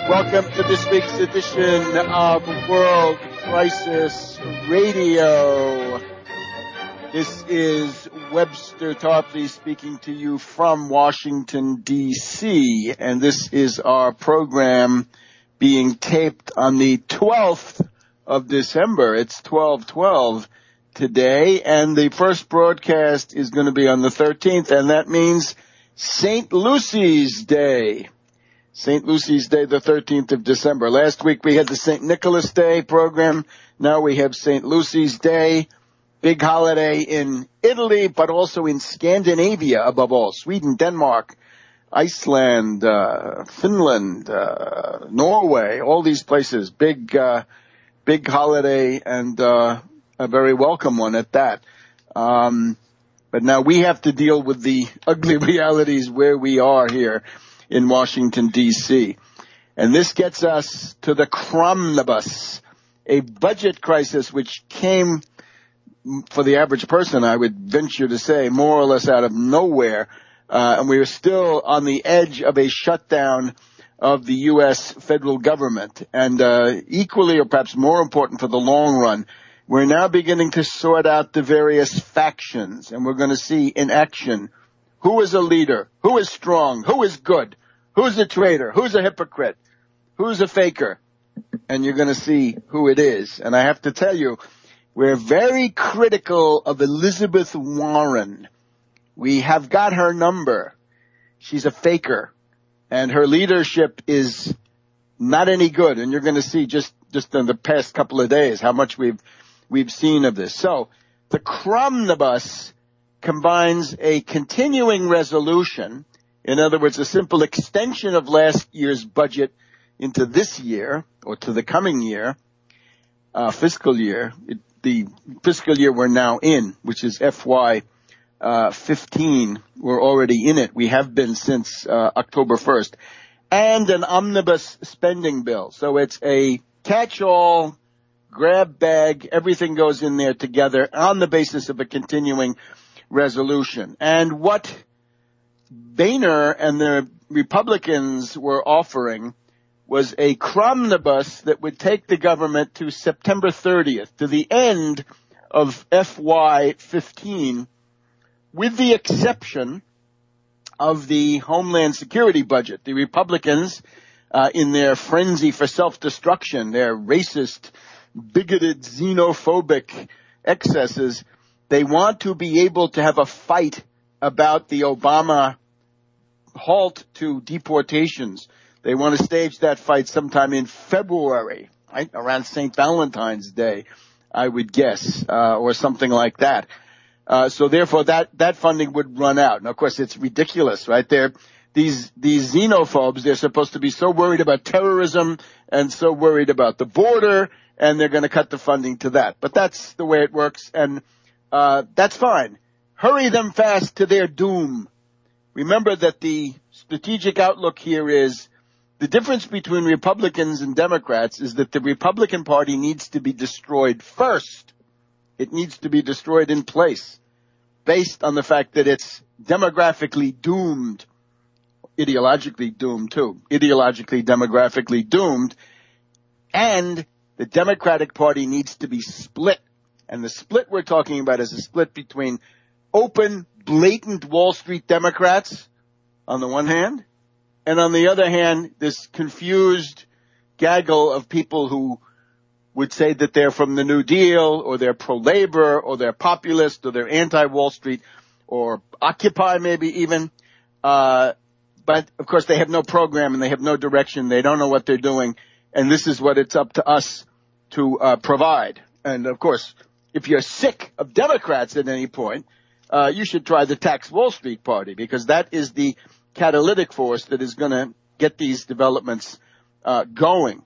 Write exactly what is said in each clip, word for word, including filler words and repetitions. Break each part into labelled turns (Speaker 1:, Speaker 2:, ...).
Speaker 1: Welcome to this week's edition of World Crisis Radio. This is Webster Tarpley speaking to you from Washington, D C, and this is our program being taped on the twelfth of December. It's twelve twelve today, and the first broadcast is going to be on the thirteenth, and that means Saint Lucy's Day. Saint Lucy's Day, the thirteenth of December. Last week we had the Saint Nicholas Day program. Now we have Saint Lucy's Day, big holiday in Italy, but also in Scandinavia above all. Sweden, Denmark, Iceland, uh, Finland, uh, Norway, all these places. Big, uh, big holiday and, uh, a very welcome one at that. Um, but now we have to deal with the ugly realities where we are here in Washington, D C. And this gets us to the Cromnibus, a budget crisis which came, for the average person, I would venture to say, more or less out of nowhere. Uh, and we are still on the edge of a shutdown of the U S federal government. And uh, equally, or perhaps more important for the long run, we're now beginning to sort out the various factions. And we're going to see in action who is a leader, who is strong, who is good, who's a traitor, who's a hypocrite, who's a faker. And you're going to see who it is. And I have to tell you, we're very critical of Elizabeth Warren. We have got her number. She's a faker. And her leadership is not any good. And you're going to see just, just in the past couple of days how much we've, we've seen of this. So the Cromnibus combines a continuing resolution, in other words, a simple extension of last year's budget into this year, or to the coming year, uh, fiscal year, it, the fiscal year we're now in, which is F Y uh, fifteen. We're already in it. We have been since uh, October first. And an omnibus spending bill. So it's a catch-all, grab bag, everything goes in there together on the basis of a continuing resolution. And what Boehner and the Republicans were offering was a Cromnibus that would take the government to September thirtieth, to the end of F Y fifteen, with the exception of the Homeland Security budget. The Republicans, uh, in their frenzy for self-destruction, their racist, bigoted, xenophobic excesses, they want to be able to have a fight about the Obama halt to deportations. They want to stage that fight sometime in February, right, around Saint Valentine's Day, I would guess, uh, or something like that. Uh, so therefore that, that funding would run out. Now, of course, it's ridiculous, right? They're, these, these xenophobes, they're supposed to be so worried about terrorism and so worried about the border, and they're going to cut the funding to that. But that's the way it works, and uh, that's fine. Hurry them fast to their doom. Remember that the strategic outlook here is the difference between Republicans and Democrats is that the Republican Party needs to be destroyed first. It needs to be destroyed in place, based on the fact that it's demographically doomed, ideologically doomed too, ideologically, demographically doomed, and the Democratic Party needs to be split. And the split we're talking about is a split between open, blatant Wall Street Democrats on the one hand, and on the other hand, this confused gaggle of people who would say that they're from the New Deal, or they're pro-labor, or they're populist, or they're anti-Wall Street, or Occupy maybe even. Uh, but, of course, they have no program and they have no direction. They don't know what they're doing. And this is what it's up to us to uh, provide. And, of course, if you're sick of Democrats at any point, uh, you should try the Tax Wall Street Party, because that is the catalytic force that is going to get these developments uh, going.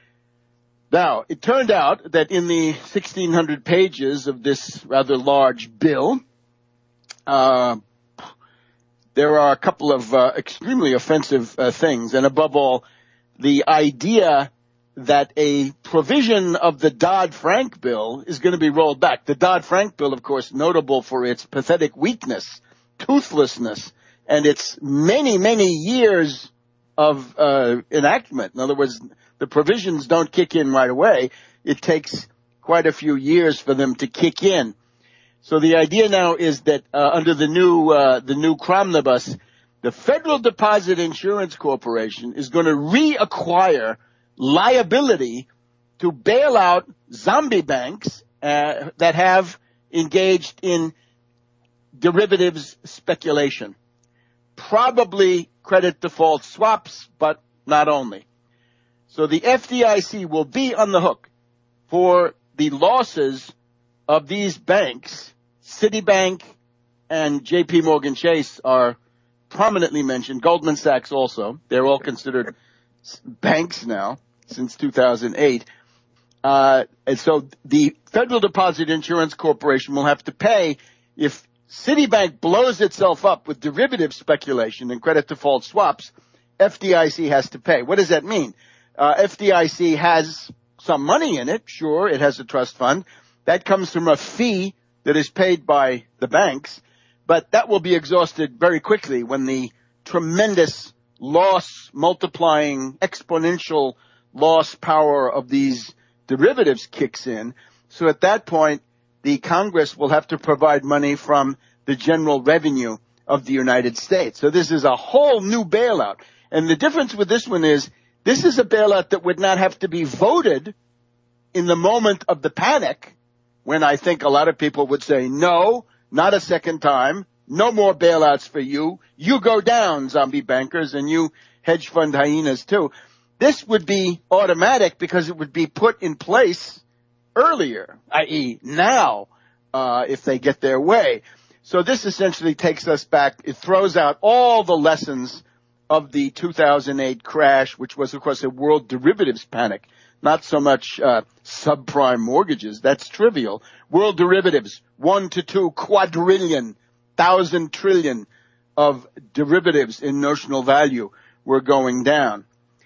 Speaker 1: Now, it turned out that in the sixteen hundred pages of this rather large bill, uh, there are a couple of uh, extremely offensive uh, things, and above all, the idea that a provision of the Dodd-Frank bill is going to be rolled back. The Dodd-Frank bill, of course, notable for its pathetic weakness, toothlessness, and its many, many years of uh, enactment. In other words, the provisions don't kick in right away. It takes quite a few years for them to kick in. So the idea now is that uh, under the new uh, the new Cromnibus, the Federal Deposit Insurance Corporation is going to reacquire liability to bail out zombie banks uh, that have engaged in derivatives speculation. Probably credit default swaps, but not only. So the F D I C will be on the hook for the losses of these banks. Citibank and J P Morgan Chase are prominently mentioned. Goldman Sachs also. They're all considered banks now since two thousand eight. Uh, and so the Federal Deposit Insurance Corporation will have to pay if Citibank blows itself up with derivative speculation and credit default swaps. F D I C has to pay. What does that mean? Uh, F D I C has some money in it. Sure, it has a trust fund. That comes from a fee that is paid by the banks, but that will be exhausted very quickly when the tremendous loss multiplying exponential loss power of these derivatives kicks in. So at that point, the Congress will have to provide money from the general revenue of the United States. So this is a whole new bailout. And the difference with this one is this is a bailout that would not have to be voted in the moment of the panic, when I think a lot of people would say, no, not a second time, no more bailouts for you. You go down, zombie bankers, and you hedge fund hyenas too. This would be automatic because it would be put in place earlier, that is now, uh, if they get their way. So this essentially takes us back. It throws out all the lessons of the two thousand eight crash, which was, of course, a world derivatives panic. Not so much uh, subprime mortgages. That's trivial. World derivatives, one to two quadrillion, thousand trillion of derivatives in notional value were going down.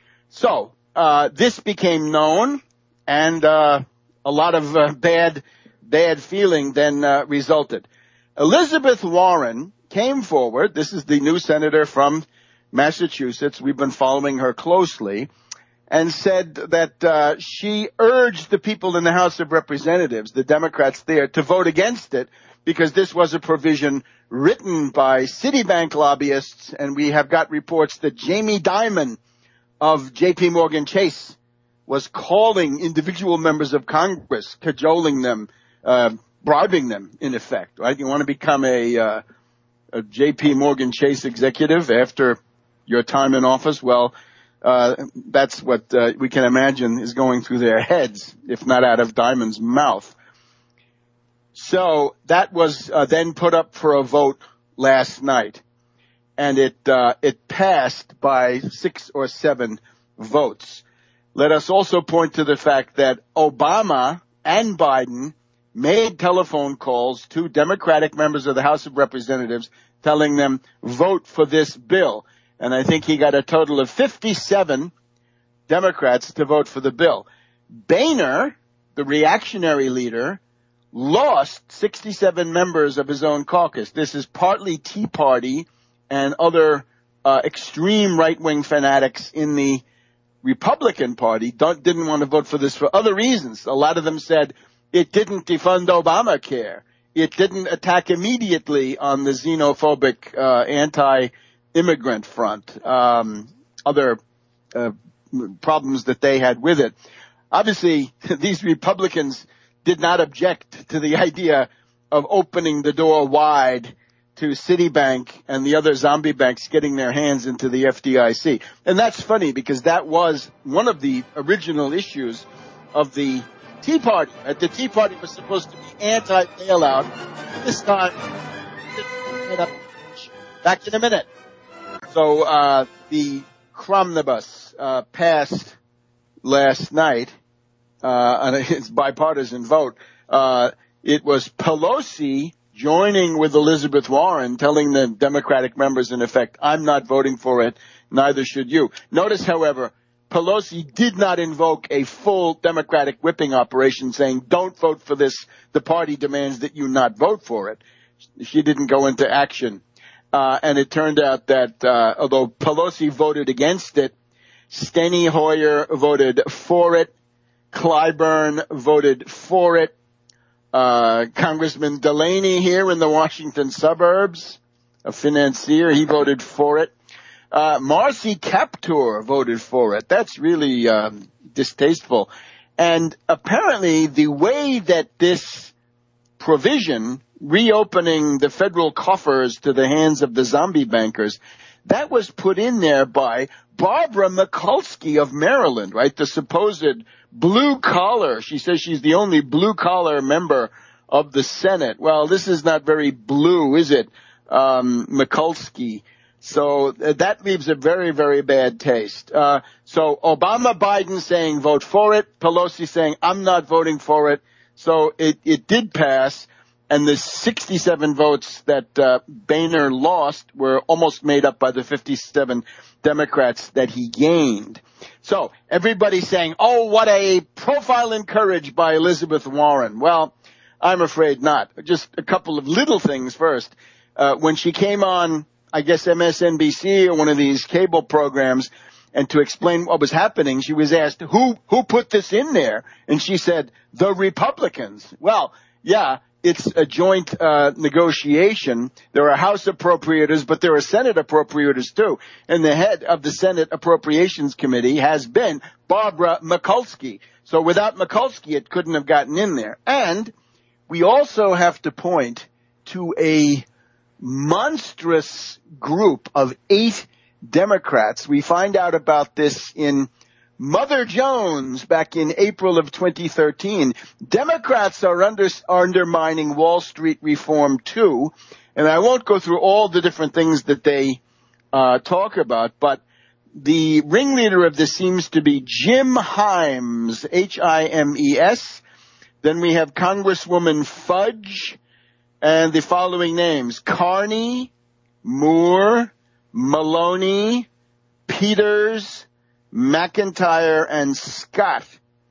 Speaker 1: So uh, this became known, and uh, a lot of uh, bad, bad feeling then uh, resulted. Elizabeth Warren came forward. This is the new senator from Massachusetts. We've been following her closely. And said that uh, she urged the people in the House of Representatives, the Democrats there, to vote against it because this was a provision written by Citibank lobbyists, and we have got reports that Jamie Dimon of J P Morgan Chase was calling individual members of Congress, cajoling them, uh, bribing them, in effect, right? You want to become a, uh, a J P Morgan Chase executive after your time in office? Well, Uh, that's what uh, we can imagine is going through their heads, if not out of Dimon's mouth. So that was uh, then put up for a vote last night, and it uh, it passed by six or seven votes. Let us also point to the fact that Obama and Biden made telephone calls to Democratic members of the House of Representatives telling them, vote for this bill. And I think he got a total of fifty-seven Democrats to vote for the bill. Boehner, the reactionary leader, lost sixty-seven members of his own caucus. This is partly Tea Party and other uh, extreme right-wing fanatics in the Republican Party don't, didn't want to vote for this for other reasons. A lot of them said it didn't defund Obamacare. It didn't attack immediately on the xenophobic uh, anti immigrant front, um, other uh, problems that they had with it. Obviously, these Republicans did not object to the idea of opening the door wide to Citibank and the other zombie banks getting their hands into the F D I C. And that's funny because that was one of the original issues of the Tea Party. The Tea Party was supposed to be anti-bailout. This time, back in a minute. So uh the Cromnibus uh passed last night uh on its bipartisan vote. Uh it was Pelosi joining with Elizabeth Warren, telling the Democratic members, in effect, I'm not voting for it, neither should you. Notice, however, Pelosi did not invoke a full Democratic whipping operation saying, don't vote for this, the party demands that you not vote for it. She didn't go into action Uh, and it turned out that uh, although Pelosi voted against it, Steny Hoyer voted for it, Clyburn voted for it, uh, Congressman Delaney here in the Washington suburbs, a financier, he voted for it. Uh, Marcy Kaptur voted for it. That's really um, distasteful. And apparently the way that this provision, reopening the federal coffers to the hands of the zombie bankers, that was put in there by Barbara Mikulski of Maryland, right? The supposed blue collar. She says she's the only blue collar member of the Senate. Well, this is not very blue, is it, um, Mikulski? So uh, that leaves a very, very bad taste. Uh, so Obama, Biden saying vote for it. Pelosi saying I'm not voting for it. So it, it did pass. And the sixty-seven votes that uh, Boehner lost were almost made up by the fifty-seven Democrats that he gained. So everybody's saying, oh, what a profile encouraged by Elizabeth Warren. Well, I'm afraid not. Just a couple of little things first. Uh, when she came on, I guess M S N B C or one of these cable programs, and to explain what was happening, she was asked, who who put this in there? And she said, the Republicans. Well, yeah. It's a joint uh, negotiation. There are House appropriators, but there are Senate appropriators too. And the head of the Senate Appropriations Committee has been Barbara Mikulski. So without Mikulski, it couldn't have gotten in there. And we also have to point to a monstrous group of eight Democrats. We find out about this in Mother Jones back in April of twenty thirteen. Democrats are, under, are undermining Wall Street reform too. And I won't go through all the different things that they uh, talk about, but the ringleader of this seems to be Jim Himes, H I M E S. Then we have Congresswoman Fudge and the following names: Carney, Moore, Maloney, Peters, McIntyre, and Scott.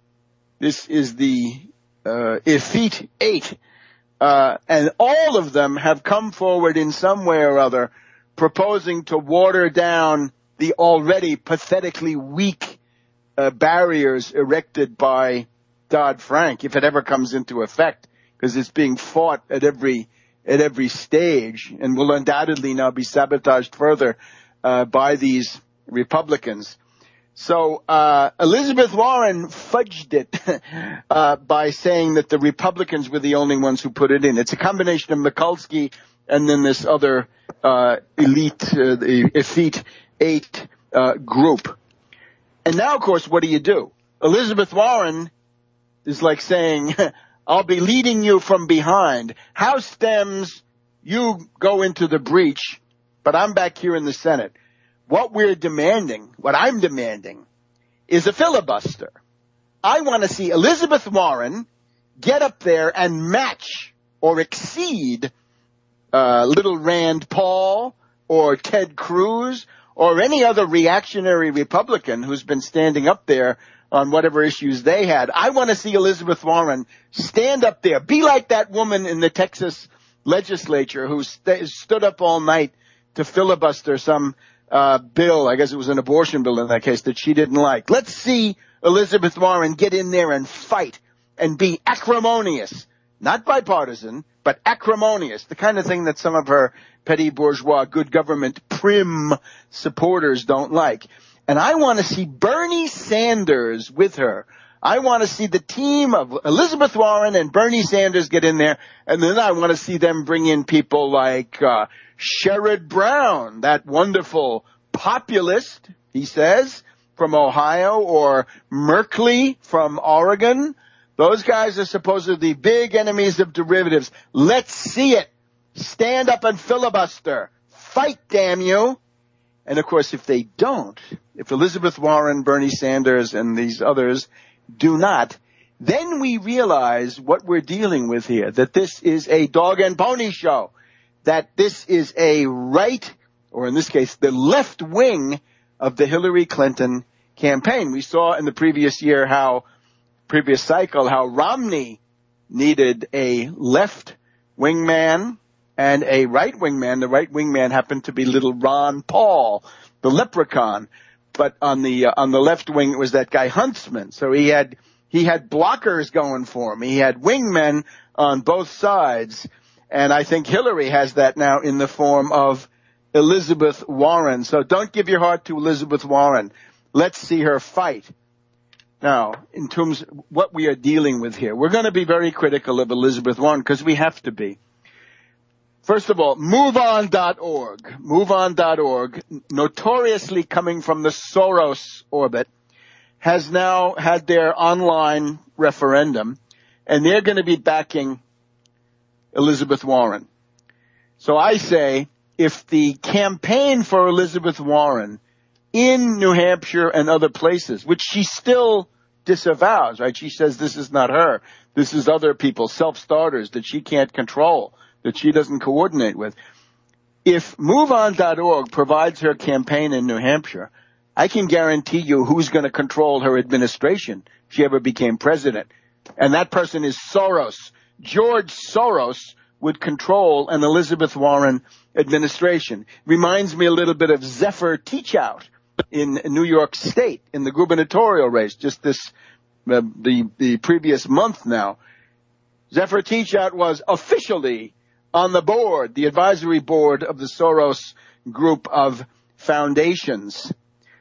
Speaker 1: This is the uh, effete eight. Uh, and all of them have come forward in some way or other proposing to water down the already pathetically weak uh, barriers erected by Dodd-Frank, if it ever comes into effect, because it's being fought at every at every stage and will undoubtedly now be sabotaged further uh, by these Republicans. So uh Elizabeth Warren fudged it uh by saying that the Republicans were the only ones who put it in. It's a combination of Mikulski and then this other uh elite, uh, the effete eight uh group. And now, of course, what do you do? Elizabeth Warren is like saying, I'll be leading you from behind. House Dems, you go into the breach, but I'm back here in the Senate. What we're demanding, what I'm demanding, is a filibuster. I want to see Elizabeth Warren get up there and match or exceed uh, little Rand Paul or Ted Cruz or any other reactionary Republican who's been standing up there on whatever issues they had. I want to see Elizabeth Warren stand up there, be like that woman in the Texas legislature who st- stood up all night to filibuster some Uh, bill, I guess it was an abortion bill in that case, that she didn't like. Let's see Elizabeth Warren get in there and fight and be acrimonious. Not bipartisan, but acrimonious. The kind of thing that some of her petty bourgeois, good government, prim supporters don't like. And I want to see Bernie Sanders with her. I want to see the team of Elizabeth Warren and Bernie Sanders get in there, and then I want to see them bring in people like uh Sherrod Brown, that wonderful populist, he says, from Ohio, or Merkley from Oregon. Those guys are supposedly big enemies of derivatives. Let's see it. Stand up and filibuster. Fight, damn you. And, of course, if they don't, if Elizabeth Warren, Bernie Sanders, and these others do not, then we realize what we're dealing with here, that this is a dog and pony show. That this is a right, or in this case, the left wing of the Hillary Clinton campaign. We saw in the previous year how, previous cycle, how Romney needed a left wing man and a right-wing man. The right-wing man happened to be little Ron Paul, the leprechaun. But on the uh, on the left wing, it was that guy Huntsman. So he had he had blockers going for him. He had wingmen on both sides. And I think Hillary has that now in the form of Elizabeth Warren. So don't give your heart to Elizabeth Warren. Let's see her fight. Now, in terms of what we are dealing with here, we're going to be very critical of Elizabeth Warren because we have to be. First of all, move on dot org. move on dot org, notoriously coming from the Soros orbit, has now had their online referendum, and they're going to be backing Elizabeth Warren. So I say, if the campaign for Elizabeth Warren in New Hampshire and other places, which she still disavows, right? She says this is not her. This is other people, self-starters that she can't control, that she doesn't coordinate with. If move on dot org provides her campaign in New Hampshire, I can guarantee you who's going to control her administration if she ever became president. And that person is Soros. George Soros would control an Elizabeth Warren administration. Reminds me a little bit of Zephyr Teachout in New York State in the gubernatorial race, just this, uh, the, the previous month now. Zephyr Teachout was officially on the board, the advisory board of the Soros group of foundations.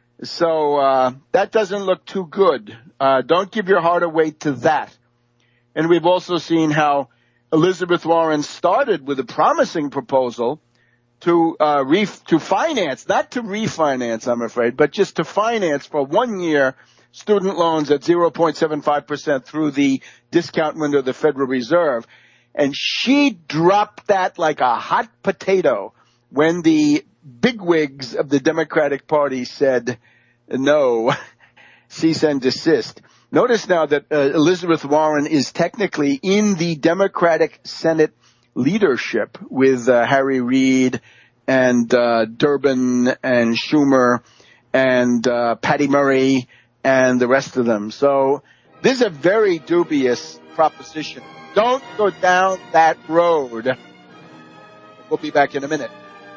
Speaker 1: So uh that doesn't look too good. Uh Don't give your heart away to that. And we've also seen how Elizabeth Warren started with a promising proposal to uh ref- to finance, not to refinance, I'm afraid, but just to finance for one year student loans at zero point seven five percent through the discount window of the Federal Reserve. And she dropped that like a hot potato when the bigwigs of the Democratic Party said no, cease and desist. Notice now that uh, Elizabeth Warren is technically in the Democratic Senate leadership with uh, Harry Reid and uh, Durbin and Schumer and uh, Patty Murray and the rest of them. So this is a very dubious proposition. Don't go down that road. We'll be back in a minute.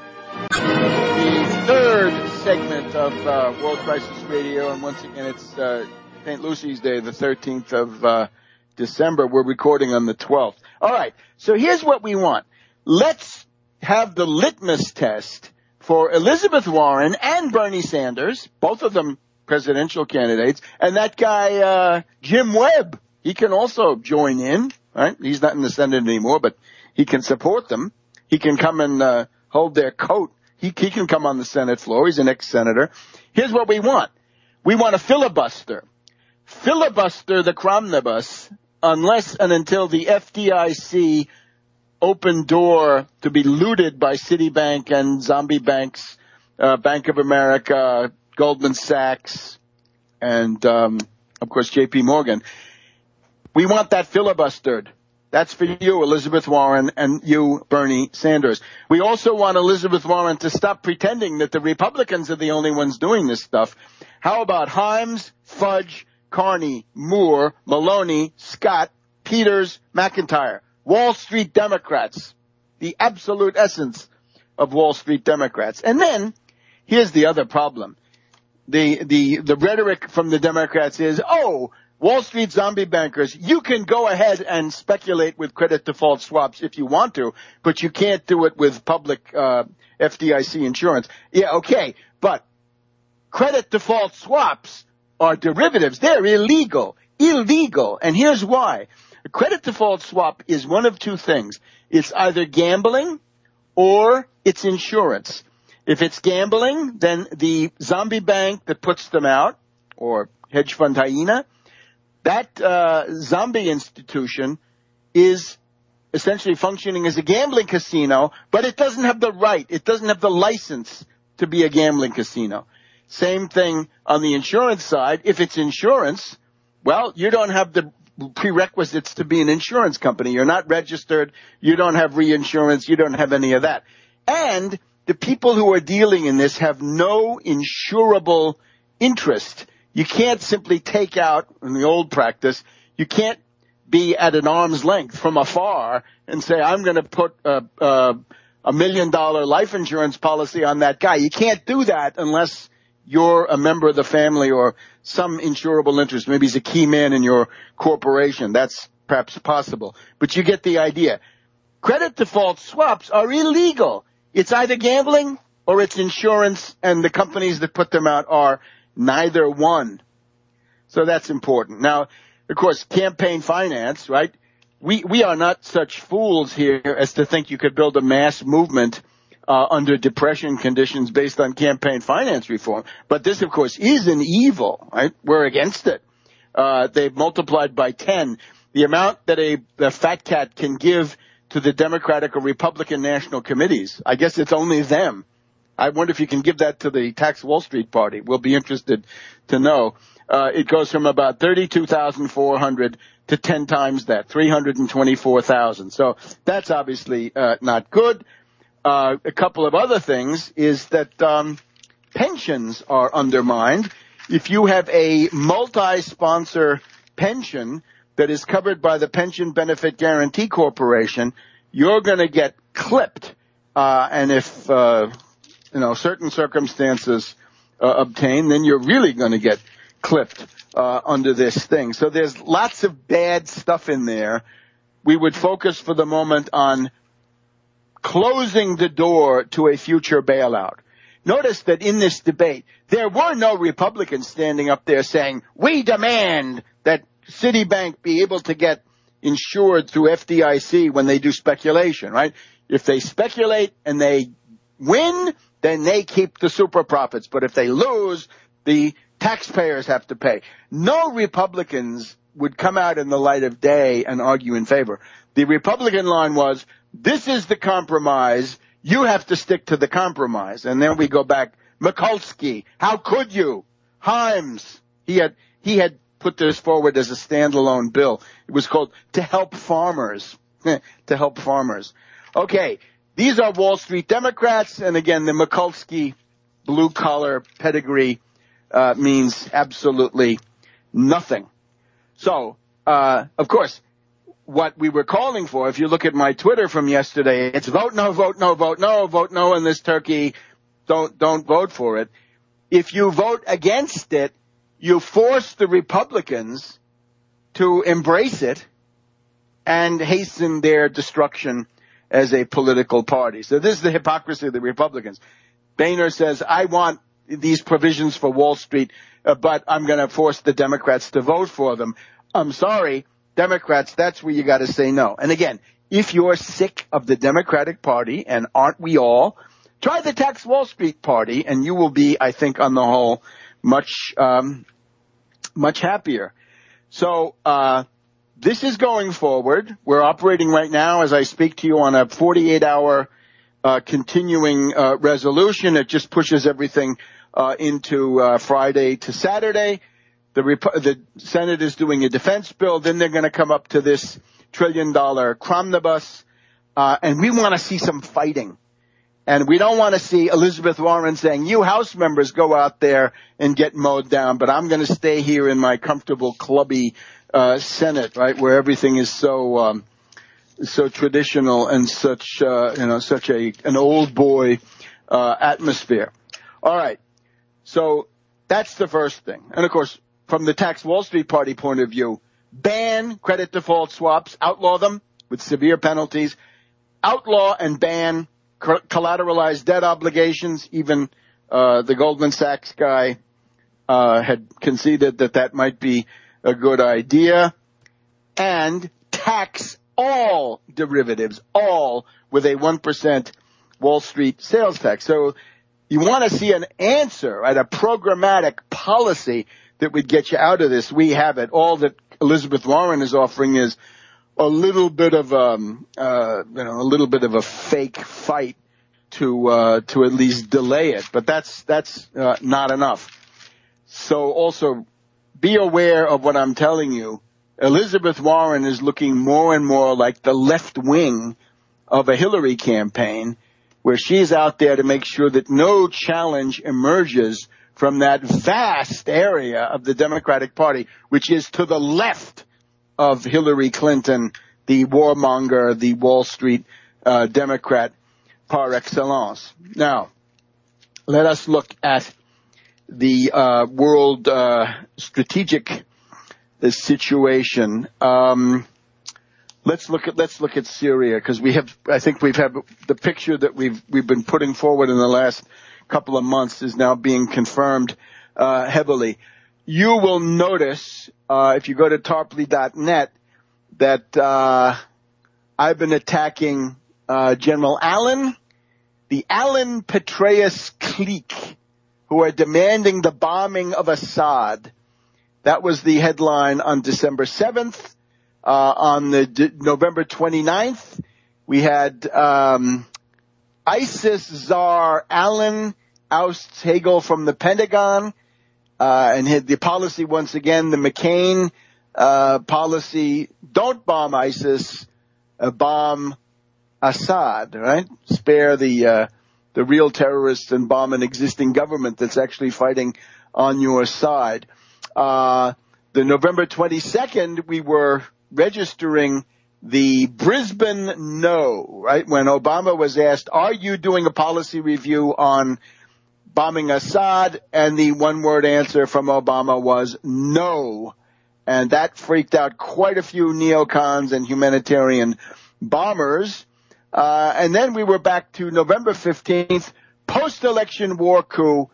Speaker 1: The third segment of uh, World Crisis Radio, and once again it's uh, Saint Lucy's Day, the thirteenth of uh, December. We're recording on the twelfth. All right, so here's what we want. Let's have the litmus test for Elizabeth Warren and Bernie Sanders, both of them presidential candidates, and that guy uh, Jim Webb. He can also join in, right? He's not in the Senate anymore, but he can support them. He can come and uh, hold their coat. He, he can come on the Senate floor. He's an ex-senator. Here's what we want. We want a filibuster. Filibuster the Cromnibus unless and until the F D I C open door to be looted by Citibank and zombie banks, uh, Bank of America, Goldman Sachs, and, um, of course, J P Morgan. We want that filibustered. That's for you, Elizabeth Warren, and you, Bernie Sanders. We also want Elizabeth Warren to stop pretending that the Republicans are the only ones doing this stuff. How about Himes, Fudge, Carney, Moore, Maloney, Scott, Peters, McIntyre? Wall Street Democrats. The absolute essence of Wall Street Democrats. And then, here's the other problem. The, the, the rhetoric from the Democrats is, oh, Wall Street zombie bankers, you can go ahead and speculate with credit default swaps if you want to, but you can't do it with public uh F D I C insurance. Yeah, okay, but credit default swaps are derivatives. They're illegal. Illegal. And here's why. A credit default swap is one of two things. It's either gambling or it's insurance. If it's gambling, then the zombie bank that puts them out, or hedge fund hyena, that uh zombie institution is essentially functioning as a gambling casino, but it doesn't have the right, it doesn't have the license to be a gambling casino. Same thing on the insurance side. If it's insurance, well, you don't have the prerequisites to be an insurance company. You're not registered, you don't have reinsurance, you don't have any of that. And the people who are dealing in this have no insurable interest. You can't simply take out, in the old practice, you can't be at an arm's length from afar and say, I'm going to put a, a, a million dollar life insurance policy on that guy. You can't do that unless you're a member of the family or some insurable interest. Maybe he's a key man in your corporation. That's perhaps possible. But you get the idea. Credit default swaps are illegal. It's either gambling or it's insurance, and the companies that put them out are neither one. So that's important. Now, of course, campaign finance, right? We we are not such fools here as to think you could build a mass movement uh, under depression conditions based on campaign finance reform. But this, of course, is an evil, right? We're against it. Uh, they've multiplied by ten the amount that a, a fat cat can give to the Democratic or Republican national committees. I guess it's only them. I wonder if you can give that to the Tax Wall Street Party. We'll be interested to know. Uh, it goes from about thirty-two thousand four hundred to ten times that, three hundred twenty-four thousand. So that's obviously uh, not good. Uh, a couple of other things is that um, pensions are undermined. If you have a multi-sponsor pension that is covered by the Pension Benefit Guaranty Corporation, you're going to get clipped. Uh, and if, uh, you know, certain circumstances uh, obtain, then you're really going to get clipped uh, under this thing. So there's lots of bad stuff in there. We would focus for the moment on closing the door to a future bailout. Notice that in this debate, there were no Republicans standing up there saying, we demand that Citibank be able to get insured through F D I C when they do speculation, right? If they speculate and they win, then they keep the super profits. But if they lose, the taxpayers have to pay. No Republicans would come out in the light of day and argue in favor. The Republican line was, this is the compromise. You have to stick to the compromise. And then we go back. Mikulski, how could you? Himes, he had, he had put this forward as a standalone bill. It was called To Help Farmers. To Help Farmers. Okay, these are Wall Street Democrats, and again, the Mikulski blue-collar pedigree uh, means absolutely nothing. So, uh, of course, what we were calling for, if you look at my Twitter from yesterday, it's vote no, vote no, vote no, vote no in this turkey. Don't, don't vote for it. If you vote against it, you force the Republicans to embrace it and hasten their destruction as a political party. So this is the hypocrisy of the Republicans. Boehner says, I want these provisions for Wall Street, uh, but I'm going to force the Democrats to vote for them. I'm sorry, Democrats, that's where you got to say no. And again, if you're sick of the Democratic Party, and aren't we all, try the Tax Wall Street Party, and you will be, I think, on the whole, much um much happier. So uh this is going forward. We're operating right now, as I speak to you, on a forty-eight hour uh continuing uh resolution. It just pushes everything uh into uh Friday to Saturday. The Rep- the Senate is doing a defense bill. Then they're going to come up to this trillion dollar cromnibus, uh and we want to see some fighting. And we don't want to see Elizabeth Warren saying, you House members go out there and get mowed down, but I'm going to stay here in my comfortable, clubby uh Senate, right, where everything is so um so traditional and such, uh you know, such a an old boy uh atmosphere. All right. So that's the first thing. And, of course, from the Tax Wall Street Party point of view, ban credit default swaps, outlaw them with severe penalties, outlaw and ban collateralized debt obligations. Even uh the Goldman Sachs guy uh had conceded that that might be a good idea. And tax all derivatives, all with a one percent Wall Street sales tax. So you want to see an answer, right, a programmatic policy that would get you out of this. We have it. All that Elizabeth Warren is offering is a little bit of um uh you know a little bit of a fake fight to uh to at least delay it, but that's that's uh, not enough. So also be aware of what I'm telling you. Elizabeth Warren is looking more and more like the left wing of a Hillary campaign, where she's out there to make sure that no challenge emerges from that vast area of the Democratic Party, which is to the left of Hillary Clinton, the warmonger, the Wall Street uh, Democrat par excellence. Now, let us look at the uh, world uh, strategic uh, situation. Um, let's look at let's look at Syria, because we have I think we've had the picture that we've we've been putting forward in the last couple of months is now being confirmed uh, heavily. You will notice uh, if you go to tarpley dot net that uh, I've been attacking uh, General Allen, the Allen Petraeus clique, who are demanding the bombing of Assad. That was the headline on December seventh. Uh, on the D- November twenty-ninth, we had um, ISIS czar Allen ousts Hagel from the Pentagon, uh, and hit the policy once again, the McCain uh, policy: don't bomb ISIS, uh, bomb Assad. Right? Spare the uh, the real terrorists and bomb an existing government that's actually fighting on your side. Uh, the November twenty-second, we were registering the Brisbane no, right? When Obama was asked, are you doing a policy review on bombing Assad? And the one-word answer from Obama was no. And that freaked out quite a few neocons and humanitarian bombers. Uh, and then we were back to November fifteenth, post-election war coup.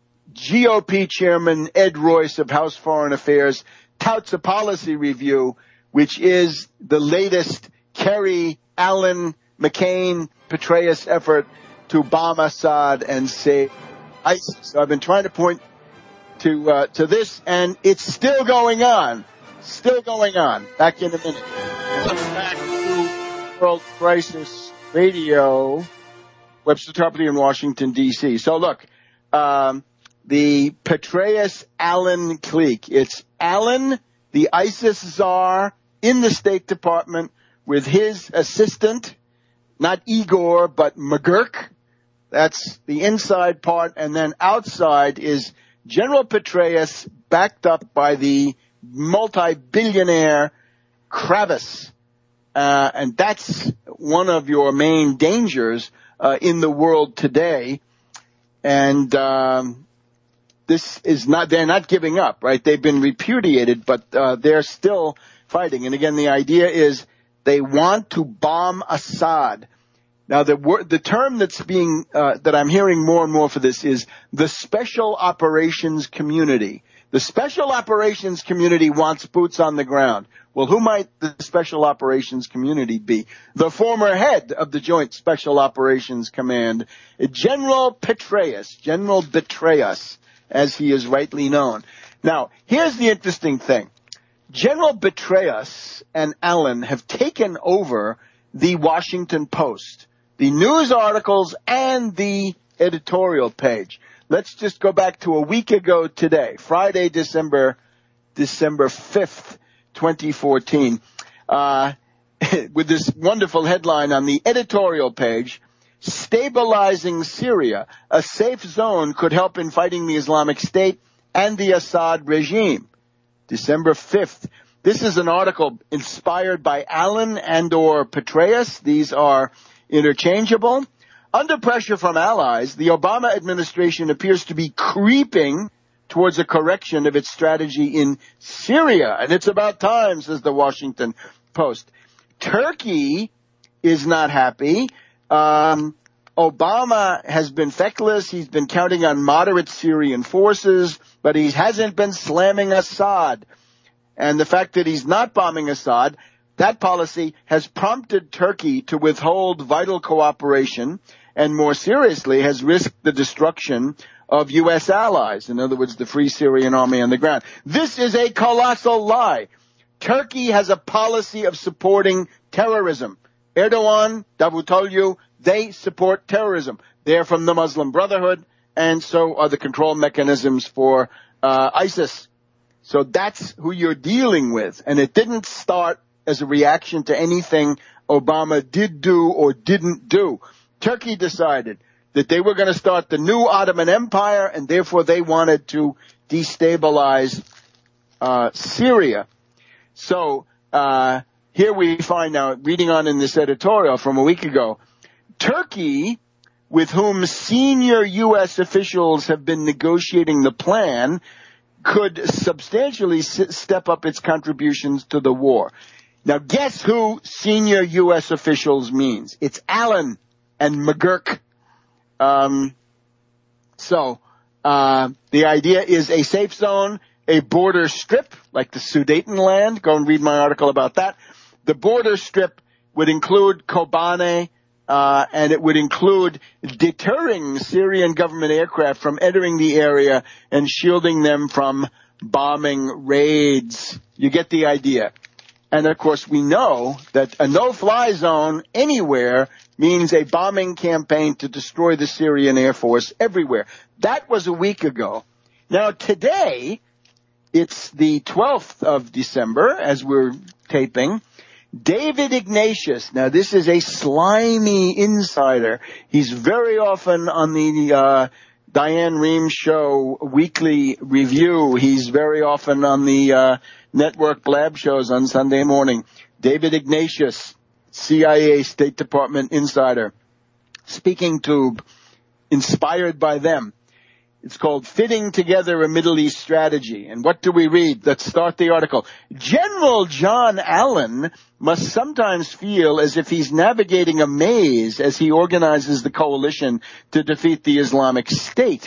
Speaker 1: G O P chairman Ed Royce of House Foreign Affairs touts a policy review, which is the latest Kerry, Allen, McCain, Petraeus effort to bomb Assad and save ISIS. So I've been trying to point to uh, to this, and it's still going on. Still going on. Back in a minute. Back to World Crisis Radio, Webster Tarpley in Washington, D C So look, um, the Petraeus-Allen clique. It's Allen, the ISIS czar, in the State Department with his assistant, not Igor, but McGurk. That's the inside part. And then outside is General Petraeus, backed up by the multi-billionaire Kravis. Uh, and that's one of your main dangers uh, in the world today. And um, this is not, they're not giving up, right? They've been repudiated, but uh, they're still fighting. And again, the idea is they want to bomb Assad. Now, the word, the term that's being, uh, that I'm hearing more and more for this is the Special Operations Community. The Special Operations Community wants boots on the ground. Well, who might the Special Operations Community be? The former head of the Joint Special Operations Command, General Petraeus, General Petraeus, as he is rightly known. Now, here's the interesting thing. General Petraeus and Allen have taken over the Washington Post, the news articles, and the editorial page. Let's just go back to a week ago today, Friday, December December fifth, twenty fourteen, uh, with this wonderful headline on the editorial page: stabilizing Syria, a safe zone could help in fighting the Islamic State and the Assad regime. December fifth. This is an article inspired by Allen and or Petraeus. These are interchangeable. Under pressure from allies, the Obama administration appears to be creeping towards a correction of its strategy in Syria. And it's about time, says the Washington Post. Turkey is not happy. Um, Obama has been feckless. He's been counting on moderate Syrian forces, but he hasn't been slamming Assad. And the fact that he's not bombing Assad, that policy has prompted Turkey to withhold vital cooperation, and more seriously has risked the destruction of U S allies. In other words, the Free Syrian Army on the ground. This is a colossal lie. Turkey has a policy of supporting terrorism. Erdogan, Davutoglu, they support terrorism. They're from the Muslim Brotherhood, and so are the control mechanisms for uh, ISIS. So that's who you're dealing with. And it didn't start as a reaction to anything Obama did do or didn't do. Turkey decided that they were going to start the new Ottoman Empire, and therefore they wanted to destabilize uh, Syria. So uh, here we find now, reading on in this editorial from a week ago, Turkey, with whom senior U S officials have been negotiating the plan, could substantially s- step up its contributions to the war. Now, guess who senior U S officials means? It's Allen and McGurk. Um, so, uh, the idea is a safe zone, a border strip, like the Sudetenland. Go and read my article about that. The border strip would include Kobane, uh, and it would include deterring Syrian government aircraft from entering the area and shielding them from bombing raids. You get the idea. And, of course, we know that a no-fly zone anywhere means a bombing campaign to destroy the Syrian Air Force everywhere. That was a week ago. Now, today, it's the twelfth of December, as we're taping. David Ignatius. Now, this is a slimy insider. He's very often on the uh, Diane Rehm Show weekly review. He's very often on the uh, network blab shows on Sunday morning. David Ignatius, C I A State Department insider, speaking tube, inspired by them. It's called Fitting Together a Middle East Strategy. And what do we read? Let's start the article. General John Allen must sometimes feel as if he's navigating a maze as he organizes the coalition to defeat the Islamic State.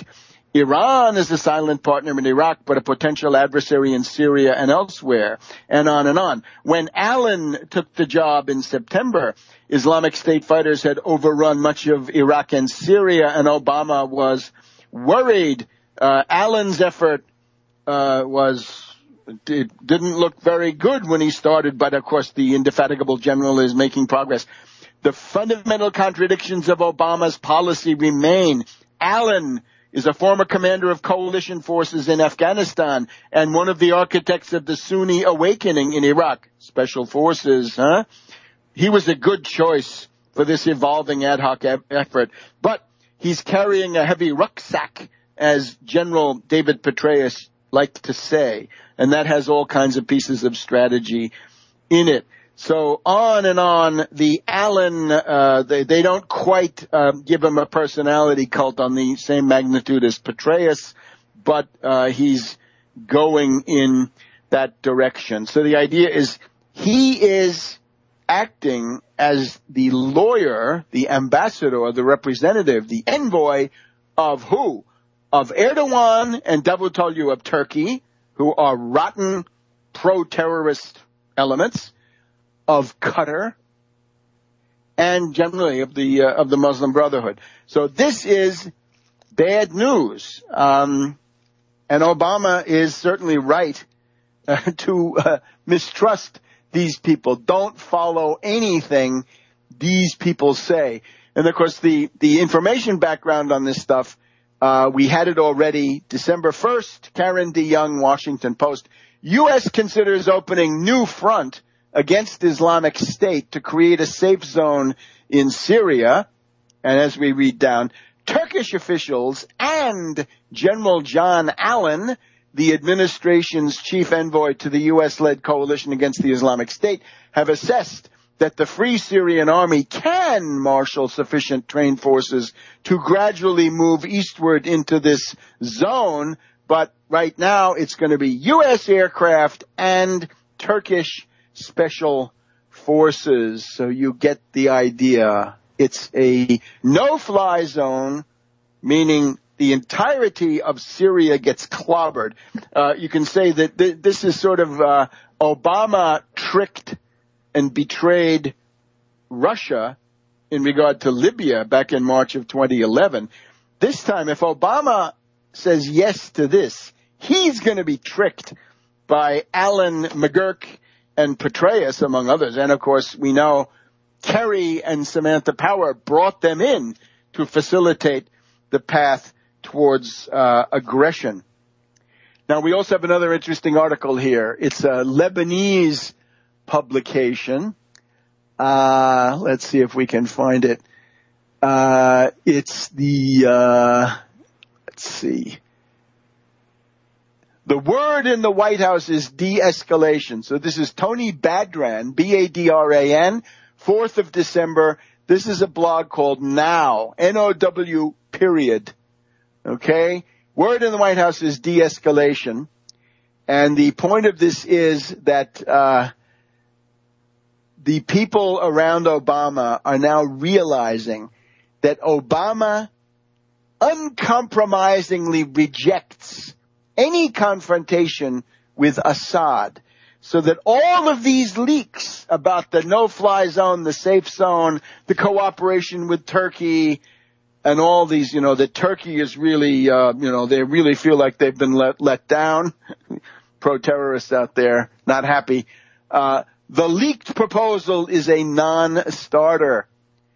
Speaker 1: Iran is a silent partner in Iraq, but a potential adversary in Syria and elsewhere, and on and on. When Allen took the job in September, Islamic State fighters had overrun much of Iraq and Syria, and Obama was worried. Uh, Allen's effort uh, was it didn't look very good when he started, but of course the indefatigable general is making progress. The fundamental contradictions of Obama's policy remain. Allen is a former commander of coalition forces in Afghanistan and one of the architects of the Sunni awakening in Iraq. Special forces, huh? He was a good choice for this evolving ad hoc e- effort, but he's carrying a heavy rucksack, as General David Petraeus liked to say, and that has all kinds of pieces of strategy in it. So on and on, the Allen, uh, they, they don't quite uh, give him a personality cult on the same magnitude as Petraeus, but uh, he's going in that direction. So the idea is he is acting as the lawyer, the ambassador, the representative, the envoy of who? Of Erdogan and Davutoglu of Turkey, who are rotten pro-terrorist elements, of Qatar, and generally of the uh, of the Muslim Brotherhood. So this is bad news, um, and Obama is certainly right uh, to uh, mistrust these people. Don't follow anything these people say. And of course, the the information background on this stuff, uh, we had it already. December first, Karen DeYoung, Washington Post. U S considers opening new front against Islamic State to create a safe zone in Syria. And as we read down, Turkish officials and General John Allen, the administration's chief envoy to the U S-led coalition against the Islamic State, have assessed that the Free Syrian Army can marshal sufficient trained forces to gradually move eastward into this zone. But right now it's going to be U S aircraft and Turkish special forces. So you get the idea. It's a no-fly zone, meaning the entirety of Syria gets clobbered. Uh, you can say that th- this is sort of uh, Obama tricked and betrayed Russia in regard to Libya back in March of twenty eleven. This time, if Obama says yes to this, he's going to be tricked by Allen McGurk and Petraeus, among others. And, of course, we know Kerry and Samantha Power brought them in to facilitate the path towards uh, aggression. Now, we also have another interesting article here. It's a Lebanese publication. Uh, let's see if we can find it. Uh, it's the, uh, let's see. The word in the White House is de-escalation. So this is Tony Badran, B A D R A N, fourth of December. This is a blog called Now, N O W period. Okay? Word in the White House is de-escalation. And the point of this is that uh the people around Obama are now realizing that Obama uncompromisingly rejects any confrontation with Assad, so that all of these leaks about the no-fly zone, the safe zone, the cooperation with Turkey, and all these, you know, that Turkey is really, uh, you know, they really feel like they've been let, let down. Pro-terrorists out there, not happy. Uh, the leaked proposal is a non-starter.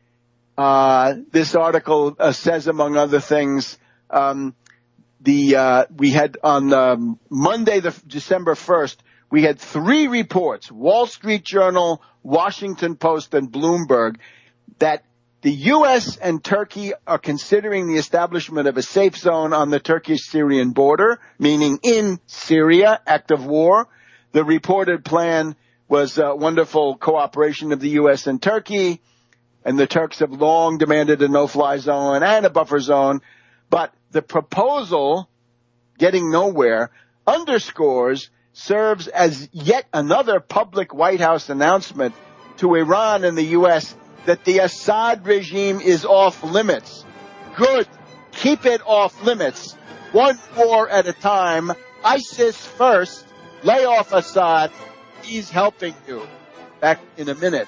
Speaker 1: Uh, this article uh, says, among other things, um, The, uh, we had on, um, Monday, the December first, we had three reports, Wall Street Journal, Washington Post, and Bloomberg, that the U S and Turkey are considering the establishment of a safe zone on the Turkish-Syrian border, meaning in Syria, active war. The reported plan was uh, wonderful cooperation of the U S and Turkey, and the Turks have long demanded a no-fly zone and a buffer zone. But the proposal, getting nowhere, underscores, serves as yet another public White House announcement to Iran and the U S that the Assad regime is off limits. Good. Keep it off limits. One war at a time. ISIS first. Lay off Assad. He's helping you. Back in a minute.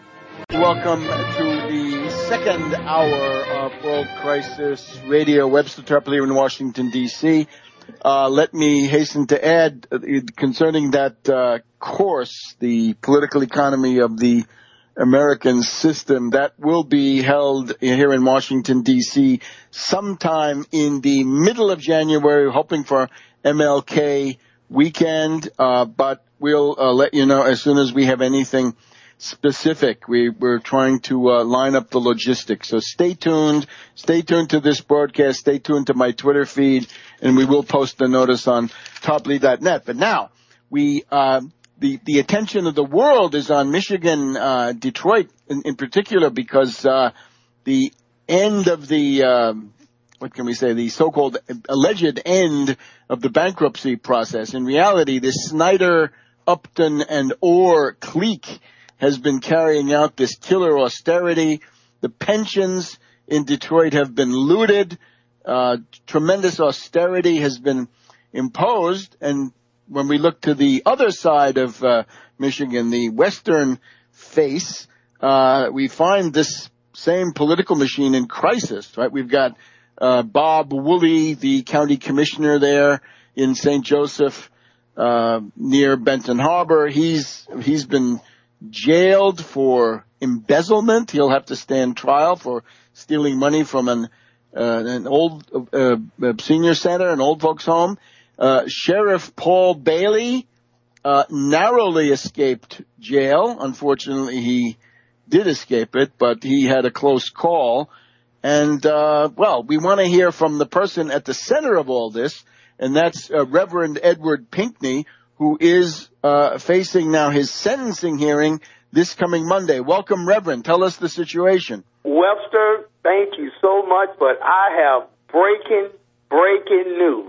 Speaker 1: Welcome to the second hour of World Crisis Radio. Webster Tarpley here in Washington, D C Uh, let me hasten to add uh, concerning that uh, course, the political economy of the American system, that will be held here in Washington, D C sometime in the middle of January, hoping for M L K weekend, uh, but we'll uh, let you know as soon as we have anything specific. We, we're trying to uh, line up the logistics. So stay tuned. Stay tuned to this broadcast. Stay tuned to my Twitter feed, and we will post the notice on Tarpley dot net. But now, we uh, the the attention of the world is on Michigan, uh, Detroit in, in particular, because uh, the end of the uh, what can we say, the so-called alleged end of the bankruptcy process. In reality, the Snyder, Upton, and Orr clique has been carrying out this killer austerity. The pensions in Detroit have been looted. Uh, tremendous austerity has been imposed. And when we look to the other side of uh, Michigan, the western face, uh, we find this same political machine in crisis, right? We've got uh, Bob Woolley, the county commissioner there in Saint Joseph, uh, near Benton Harbor. He's, he's been jailed for embezzlement. He'll have to stand trial for stealing money from an uh, an old uh, senior center, an old folks home. Uh, Sheriff Paul Bailey uh, narrowly escaped jail. Unfortunately, he did escape it, but he had a close call. And, uh, well, we want to hear from the person at the center of all this, and that's uh, Reverend Edward Pinkney, who is uh, facing now his sentencing hearing this coming Monday. Welcome, Reverend. Tell us the situation.
Speaker 2: Webster, thank you so much, but I have breaking, breaking news.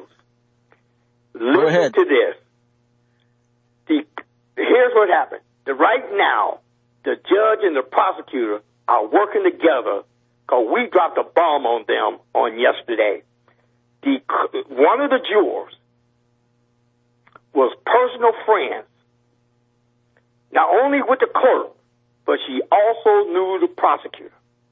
Speaker 2: Listen
Speaker 1: Go ahead.
Speaker 2: to this. The, here's what happened. The, right now, the judge and the prosecutor are working together because we dropped a bomb on them on yesterday. The, one of the jurors was personal friends, not only with the clerk, but she also knew the prosecutor.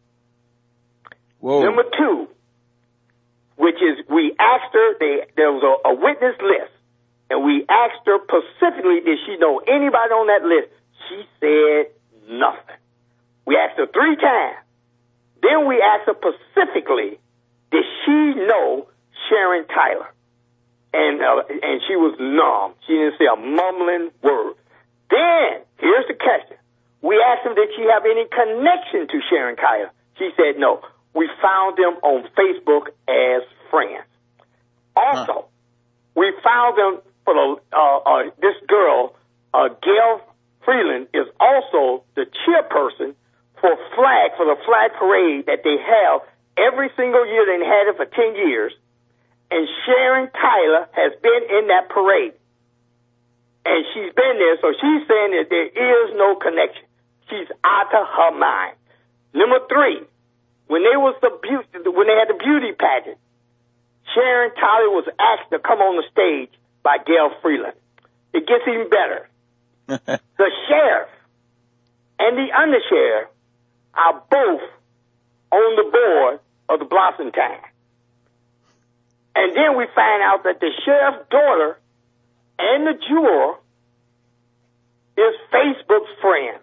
Speaker 1: Whoa.
Speaker 2: Number two, which is we asked her, they, there was a, a witness list, and we asked her specifically, did she know anybody on that list? She said nothing. We asked her three times. Then we asked her specifically, did she know Sharon Tyler? And uh, and she was numb. She didn't say a mumbling word. Then, here's the question. We asked her, did she have any connection to Sharon Tyler? She said no. We found them on Facebook as friends. Also, huh. we found them for the uh, uh, this girl, uh, Gail Freeland, is also the chairperson for flag for the flag parade that they have every single year. They've had it for ten years, and Sharon Tyler has been in that parade, and she's been there. So she's saying that there is no connection. She's out of her mind. Number three, when they was the beauty, when they had the beauty pageant, Sharon Tyler was asked to come on the stage by Gail Freeland. It gets even better. The sheriff and the undersheriff are both on the board of the Blossom Time. And then we find out that the sheriff's daughter and the juror is Facebook friends.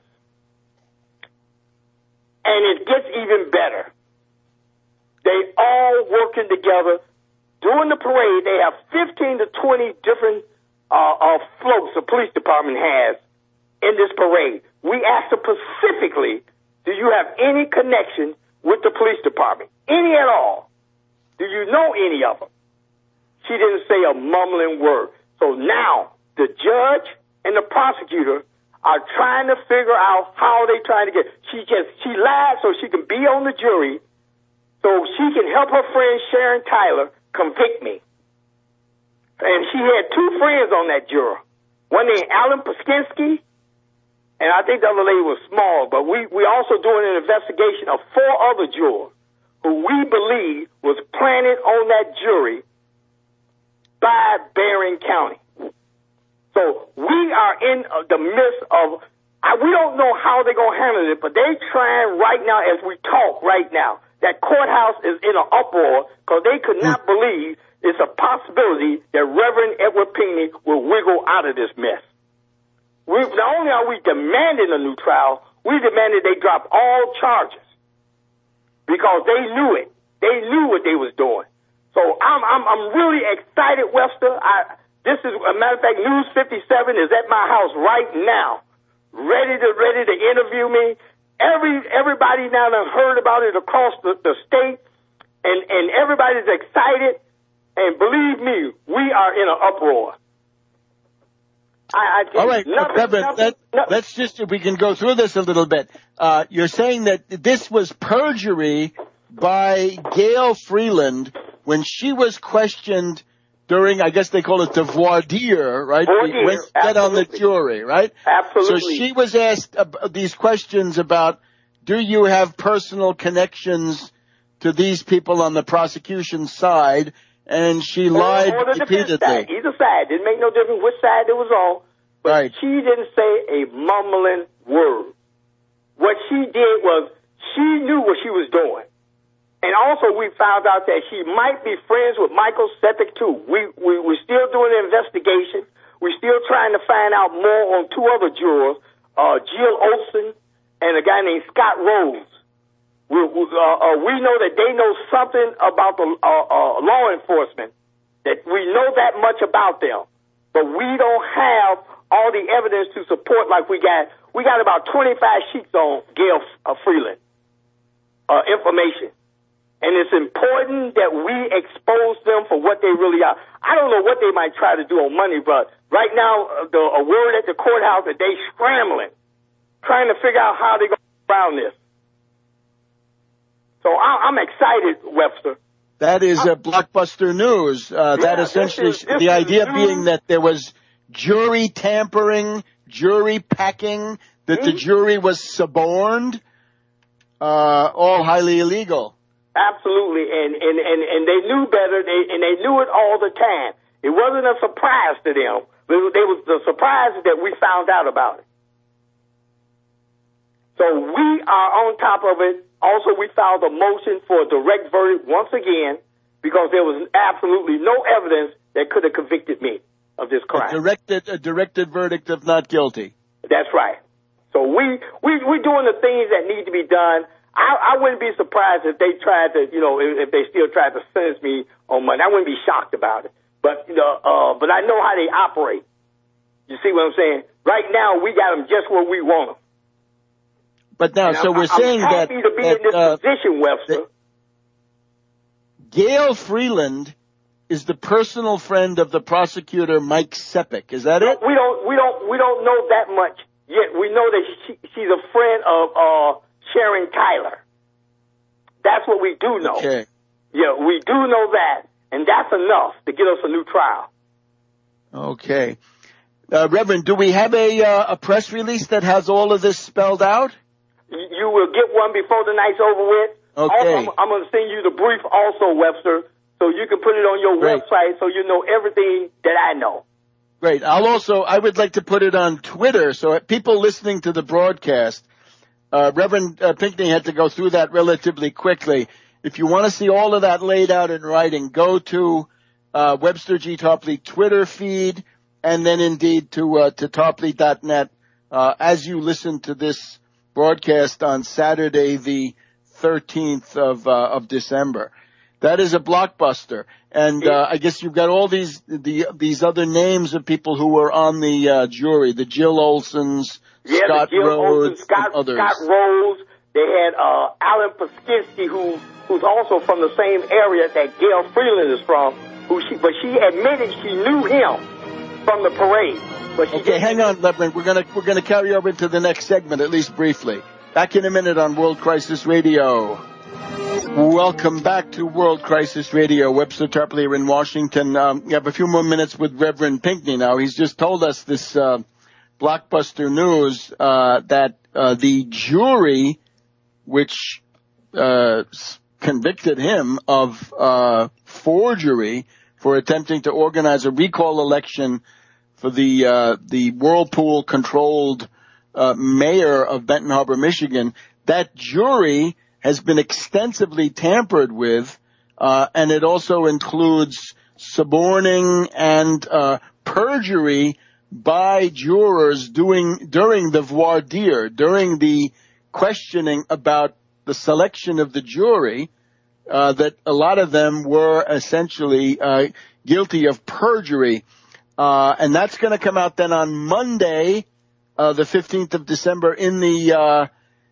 Speaker 2: And it gets even better. They all working together. During the parade, they have fifteen to twenty different uh, uh, floats the police department has in this parade. We asked her specifically, do you have any connection with the police department? Any at all? Do you know any of them? She didn't say a mumbling word. So now the judge and the prosecutor are trying to figure out how they trying to get. She just she lied so she can be on the jury, so she can help her friend Sharon Tyler convict me. And she had two friends on that juror. One named Alan Paskinski, and I think the other lady was small, but we, we also doing an investigation of four other jurors who we believe was planted on that jury by Barron County. So we are in the midst of, I, we don't know how they're going to handle it, but they're trying right now as we talk right now. That courthouse is in an uproar because they could not believe it's a possibility that Reverend Edward Pinkney will wiggle out of this mess. We, not only are we demanding a new trial, we demanded they drop all charges because they knew it. They knew what they was doing. So I'm I'm, I'm really excited, Webster. I, this is, a matter of fact, News fifty-seven is at my house right now, ready to ready to interview me. Every everybody now done heard about it across the, the state, and, and everybody's excited. And believe me, we are in an uproar. I, I
Speaker 1: All right,
Speaker 2: nothing,
Speaker 1: Reverend,
Speaker 2: nothing,
Speaker 1: let,
Speaker 2: nothing.
Speaker 1: let's just, if we can go through this a little bit. Uh, you're saying that this was perjury by Gail Freeland when she was questioned during, I guess they call it the voir dire, right?
Speaker 2: Voir dire,
Speaker 1: when you get on the
Speaker 2: absolutely.
Speaker 1: jury, right?
Speaker 2: Absolutely.
Speaker 1: So she was asked uh, these questions about, do you have personal connections to these people on the prosecution side? And she lied
Speaker 2: or the
Speaker 1: repeatedly.
Speaker 2: Side. Either side. Didn't make no difference which side it was on. But
Speaker 1: right.
Speaker 2: She didn't say a mumbling word. What she did was she knew what she was doing. And also we found out that she might be friends with Michael Sepik too. We, we, we're still doing an investigation. We're still trying to find out more on two other jurors, uh, Jill Olson and a guy named Scott Rose. We, we, uh, uh, we know that they know something about the uh, uh, law enforcement, that we know that much about them, but we don't have all the evidence to support like we got. We got about twenty-five sheets on Gail uh, Freeland uh, information, and it's important that we expose them for what they really are. I don't know what they might try to do on Monday, but right now uh, the a word at the courthouse that they scrambling, trying to figure out how they go around this. So I'm excited, Webster.
Speaker 1: That is a blockbuster news. Uh,
Speaker 2: yeah,
Speaker 1: that essentially,
Speaker 2: this is, this
Speaker 1: the idea
Speaker 2: news.
Speaker 1: being that there was jury tampering, jury packing, that mm-hmm. the jury was suborned, uh, all highly illegal.
Speaker 2: Absolutely, and, and, and, and they knew better, they, and they knew it all the time. It wasn't a surprise to them. They was the surprise that we found out about it. So we are on top of it. Also, we filed a motion for a direct verdict once again because there was absolutely no evidence that could have convicted me of this crime.
Speaker 1: A directed, a directed verdict of not guilty.
Speaker 2: That's right. So we, we, we're doing the things that need to be done. I, I wouldn't be surprised if they tried to, you know, if, if they still tried to sentence me on Monday. I wouldn't be shocked about it. But, you know, uh, but I know how they operate. You see what I'm saying? Right now, we got them just where we want them.
Speaker 1: But now,
Speaker 2: and
Speaker 1: so
Speaker 2: I'm,
Speaker 1: we're
Speaker 2: I'm
Speaker 1: saying that,
Speaker 2: happy to be
Speaker 1: that
Speaker 2: in this
Speaker 1: uh,
Speaker 2: position, Webster.
Speaker 1: Gail Freeland is the personal friend of the prosecutor, Mike Sepik. Is that
Speaker 2: no,
Speaker 1: it?
Speaker 2: We don't, we don't, we don't know that much yet. We know that she, she's a friend of uh, Sharon Tyler. That's what we do know.
Speaker 1: Okay.
Speaker 2: Yeah, we do know that, and that's enough to get us a new trial.
Speaker 1: Okay. Uh, Reverend, do we have a uh, a press release that has all of this spelled out?
Speaker 2: You, you will get one before the night's over with.
Speaker 1: Okay.
Speaker 2: Also, I'm, I'm going to send you the brief also, Webster, so you can put it on your
Speaker 1: Great.
Speaker 2: website so you know everything that I know.
Speaker 1: Great. I'll also, I would like to put it on Twitter so people listening to the broadcast, uh, Reverend uh, Pinckney had to go through that relatively quickly. If you want to see all of that laid out in writing, go to uh, Webster G. Tarpley Twitter feed, and then indeed to uh, to tarpley dot net uh, as you listen to this broadcast on Saturday, the thirteenth of uh, of December. That is a blockbuster, and uh, I guess you've got all these the these other names of people who were on the uh, jury: the Jill Olsons,
Speaker 2: yeah,
Speaker 1: Scott
Speaker 2: the Jill
Speaker 1: Rhodes,
Speaker 2: Olsen, Scott,
Speaker 1: and others.
Speaker 2: Scott Rhodes. They had uh, Alan Paskinsky, who who's also from the same area that Gail Freeland is from. Who she, but she admitted she knew him from the parade. But she
Speaker 1: okay, hang on, Reverend. We're gonna we're gonna carry over into the next segment, at least briefly. Back in a minute on World Crisis Radio. Welcome back to World Crisis Radio. Webster Tarpley here in Washington. Um, we have a few more minutes with Reverend Pinckney now. He's just told us this uh, blockbuster news uh, that uh, the jury, which uh, convicted him of uh, forgery for attempting to organize a recall election for the uh, the Whirlpool-controlled uh, mayor of Benton Harbor, Michigan, that jury has been extensively tampered with, uh, and it also includes suborning and uh, perjury by jurors doing during the voir dire, during the questioning about the selection of the jury, uh, that a lot of them were essentially uh, guilty of perjury. Uh, and that's going to come out then on Monday, uh, the fifteenth of December, in the uh,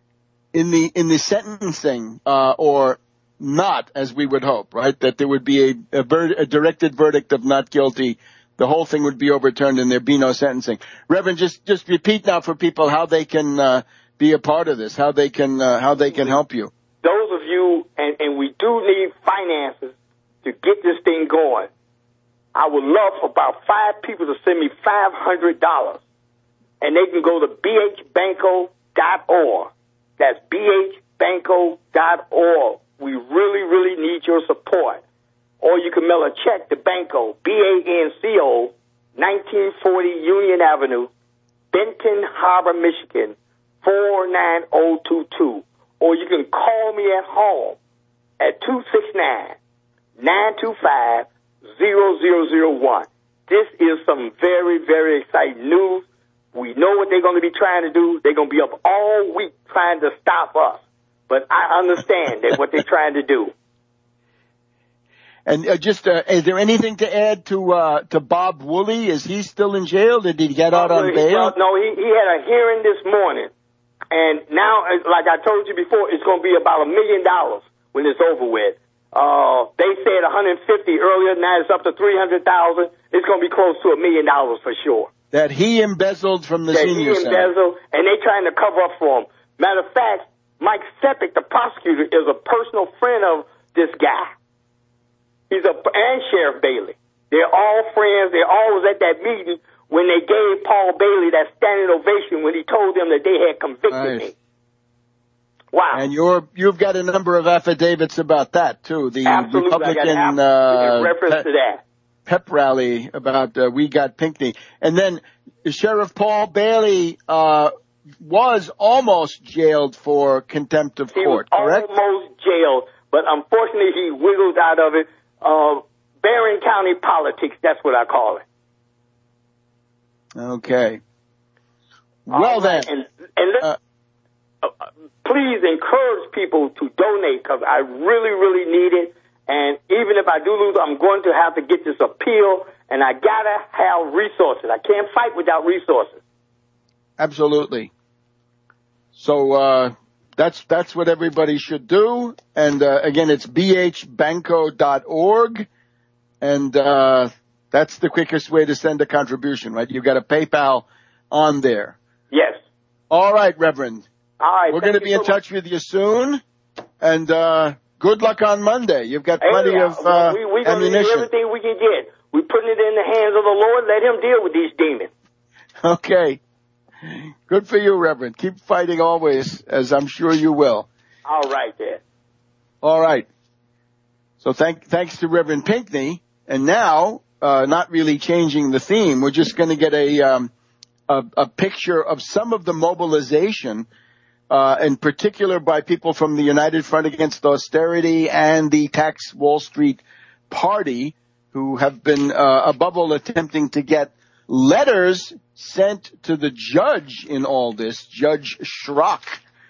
Speaker 1: in the in the sentencing, uh, or not, as we would hope, right? That there would be a, a, ver- a directed verdict of not guilty. The whole thing would be overturned and there'd be no sentencing. Reverend, just just repeat now for people how they can uh, be a part of this, how they can uh, how they can help you.
Speaker 2: Those of you, and, and we do need finances to get this thing going. I would love for about five people to send me five hundred dollars, and they can go to b h banco dot org. That's b h banco dot org. We really, really need your support. Or you can mail a check to Banco, B A N C O, nineteen forty Union Avenue, Benton Harbor, Michigan, four nine zero two two. Or you can call me at home at two six nine, nine two five, zero zero zero one. This is some very, very exciting news. We know what they're going to be trying to do. They're going to be up all week trying to stop us. But I understand that what they're trying to do.
Speaker 1: And uh, just, uh, is there anything to add to uh, to Bob Woolley? Is he still in jail? Did he get out on bail?
Speaker 2: Well, no, he, he had a hearing this morning. And now, like I told you before, it's going to be about a million dollars when it's over with. Uh, they said one hundred fifty earlier, now it's up to three hundred thousand. It's going to be close to a million dollars for sure.
Speaker 1: That he embezzled from the
Speaker 2: that
Speaker 1: senior
Speaker 2: he
Speaker 1: center.
Speaker 2: embezzled, and they trying to cover up for him. Matter of fact, Mike Sepik, the prosecutor, is a personal friend of this guy. He's a, and Sheriff Bailey. They're all friends. They all was at that meeting when they gave Paul Bailey that standing ovation when he told them that they had convicted
Speaker 1: nice.
Speaker 2: me. Wow.
Speaker 1: And you're, you've got a number of affidavits about that, too. The
Speaker 2: Absolutely.
Speaker 1: Republican
Speaker 2: I got
Speaker 1: uh,
Speaker 2: in reference
Speaker 1: pep,
Speaker 2: to that.
Speaker 1: pep rally about uh, We Got Pinckney. And then Sheriff Paul Bailey uh, was almost jailed for contempt of
Speaker 2: he
Speaker 1: court,
Speaker 2: was
Speaker 1: correct?
Speaker 2: almost jailed, but unfortunately he wiggled out of it. Uh, Barron County politics, that's what I call it.
Speaker 1: Okay. Well,
Speaker 2: All right.
Speaker 1: then.
Speaker 2: And, and let,
Speaker 1: uh,
Speaker 2: uh, please encourage people to donate because I really, really need it. And even if I do lose, I'm going to have to get this appeal, and I got to have resources. I can't fight without resources.
Speaker 1: Absolutely. So uh, that's that's what everybody should do. And, uh, again, it's b h banco dot org. and uh, that's the quickest way to send a contribution, right? You've got a PayPal on there.
Speaker 2: Yes.
Speaker 1: All right, Reverend.
Speaker 2: All right.
Speaker 1: We're going to be in touch with you soon, and uh, good luck on Monday. You've got plenty
Speaker 2: hey,
Speaker 1: of uh,
Speaker 2: we, we're going to
Speaker 1: ammunition.
Speaker 2: do everything we can get. We're putting it in the hands of the Lord. Let him deal with these demons.
Speaker 1: Okay. Good for you, Reverend. Keep fighting always, as I'm sure you will.
Speaker 2: All right, then.
Speaker 1: All right. So thank, thanks to Reverend Pinckney. And now, uh, not really changing the theme, we're just going to get a, um, a, a picture of some of the mobilization, uh, in particular by people from the United Front Against Austerity and the Tax Wall Street Party, who have been, uh, above all attempting to get letters sent to the judge in all this, Judge Schrock,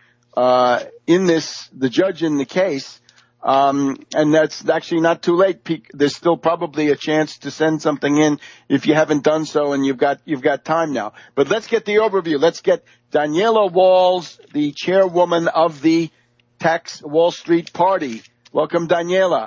Speaker 1: uh, in this, the judge in the case. Um, and that's actually not too late. There's still probably a chance to send something in if you haven't done so, and you've got, you've got time now. But let's get the overview. Let's get Daniela Walls, the chairwoman of the Tax Wall Street Party. Welcome, Daniela.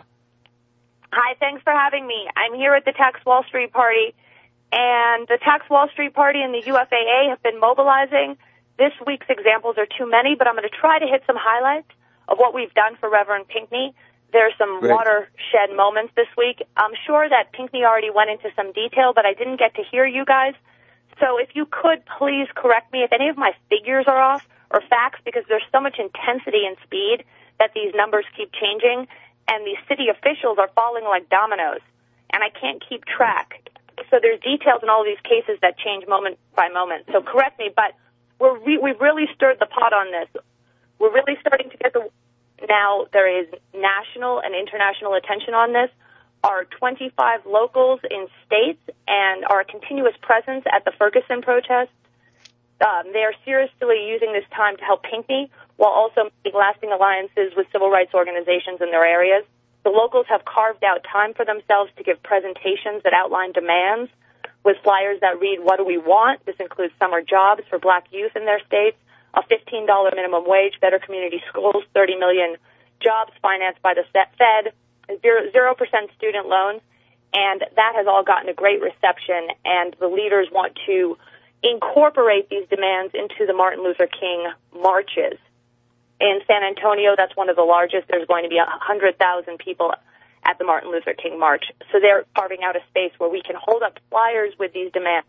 Speaker 3: Hi, thanks for having me. I'm here at the Tax Wall Street Party. And the Tax Wall Street Party and the U F A A have been mobilizing. This week's examples are too many, but I'm going to try to hit some highlights of what we've done for Reverend Pinckney. There's some
Speaker 1: Great.
Speaker 3: watershed moments this week. I'm sure that Pinckney already went into some detail, but I didn't get to hear you guys. So if you could please correct me if any of my figures are off or facts, because there's so much intensity and speed that these numbers keep changing, and these city officials are falling like dominoes, and I can't keep track. So there's details in all of these cases that change moment by moment. So correct me, but we're re- we've really stirred the pot on this. We're really starting to get the... Now there is national and international attention on this. Our twenty-five locals in states and our continuous presence at the Ferguson protest, um, they are seriously using this time to help Pinckney while also making lasting alliances with civil rights organizations in their areas. The locals have carved out time for themselves to give presentations that outline demands with flyers that read, "What do we want?" This includes summer jobs for black youth in their states, a fifteen dollars minimum wage, better community schools, thirty million jobs financed by the Fed, zero percent student loans, and that has all gotten a great reception, and the leaders want to incorporate these demands into the Martin Luther King marches. In San Antonio, that's one of the largest. There's going to be one hundred thousand people at the Martin Luther King March. So they're carving out a space where we can hold up flyers with these demands.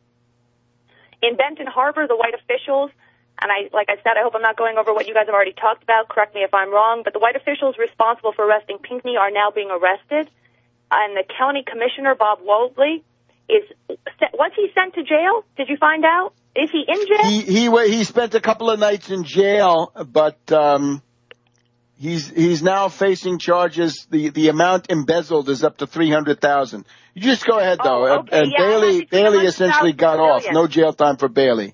Speaker 3: In Benton Harbor, the white officials, and I, like I said, I hope I'm not going over what you guys have already talked about. Correct me if I'm wrong, but the white officials responsible for arresting Pinckney are now being arrested. And the county commissioner, Bob Wobley, is, was he sent to jail? Did you find out? Is he in jail?
Speaker 1: He he he spent a couple of nights in jail, but um, he's he's now facing charges. The the amount embezzled is up to three hundred thousand. You just go ahead though,
Speaker 3: oh, okay.
Speaker 1: and
Speaker 3: yeah,
Speaker 1: Bailey Bailey essentially got off. No jail time for Bailey.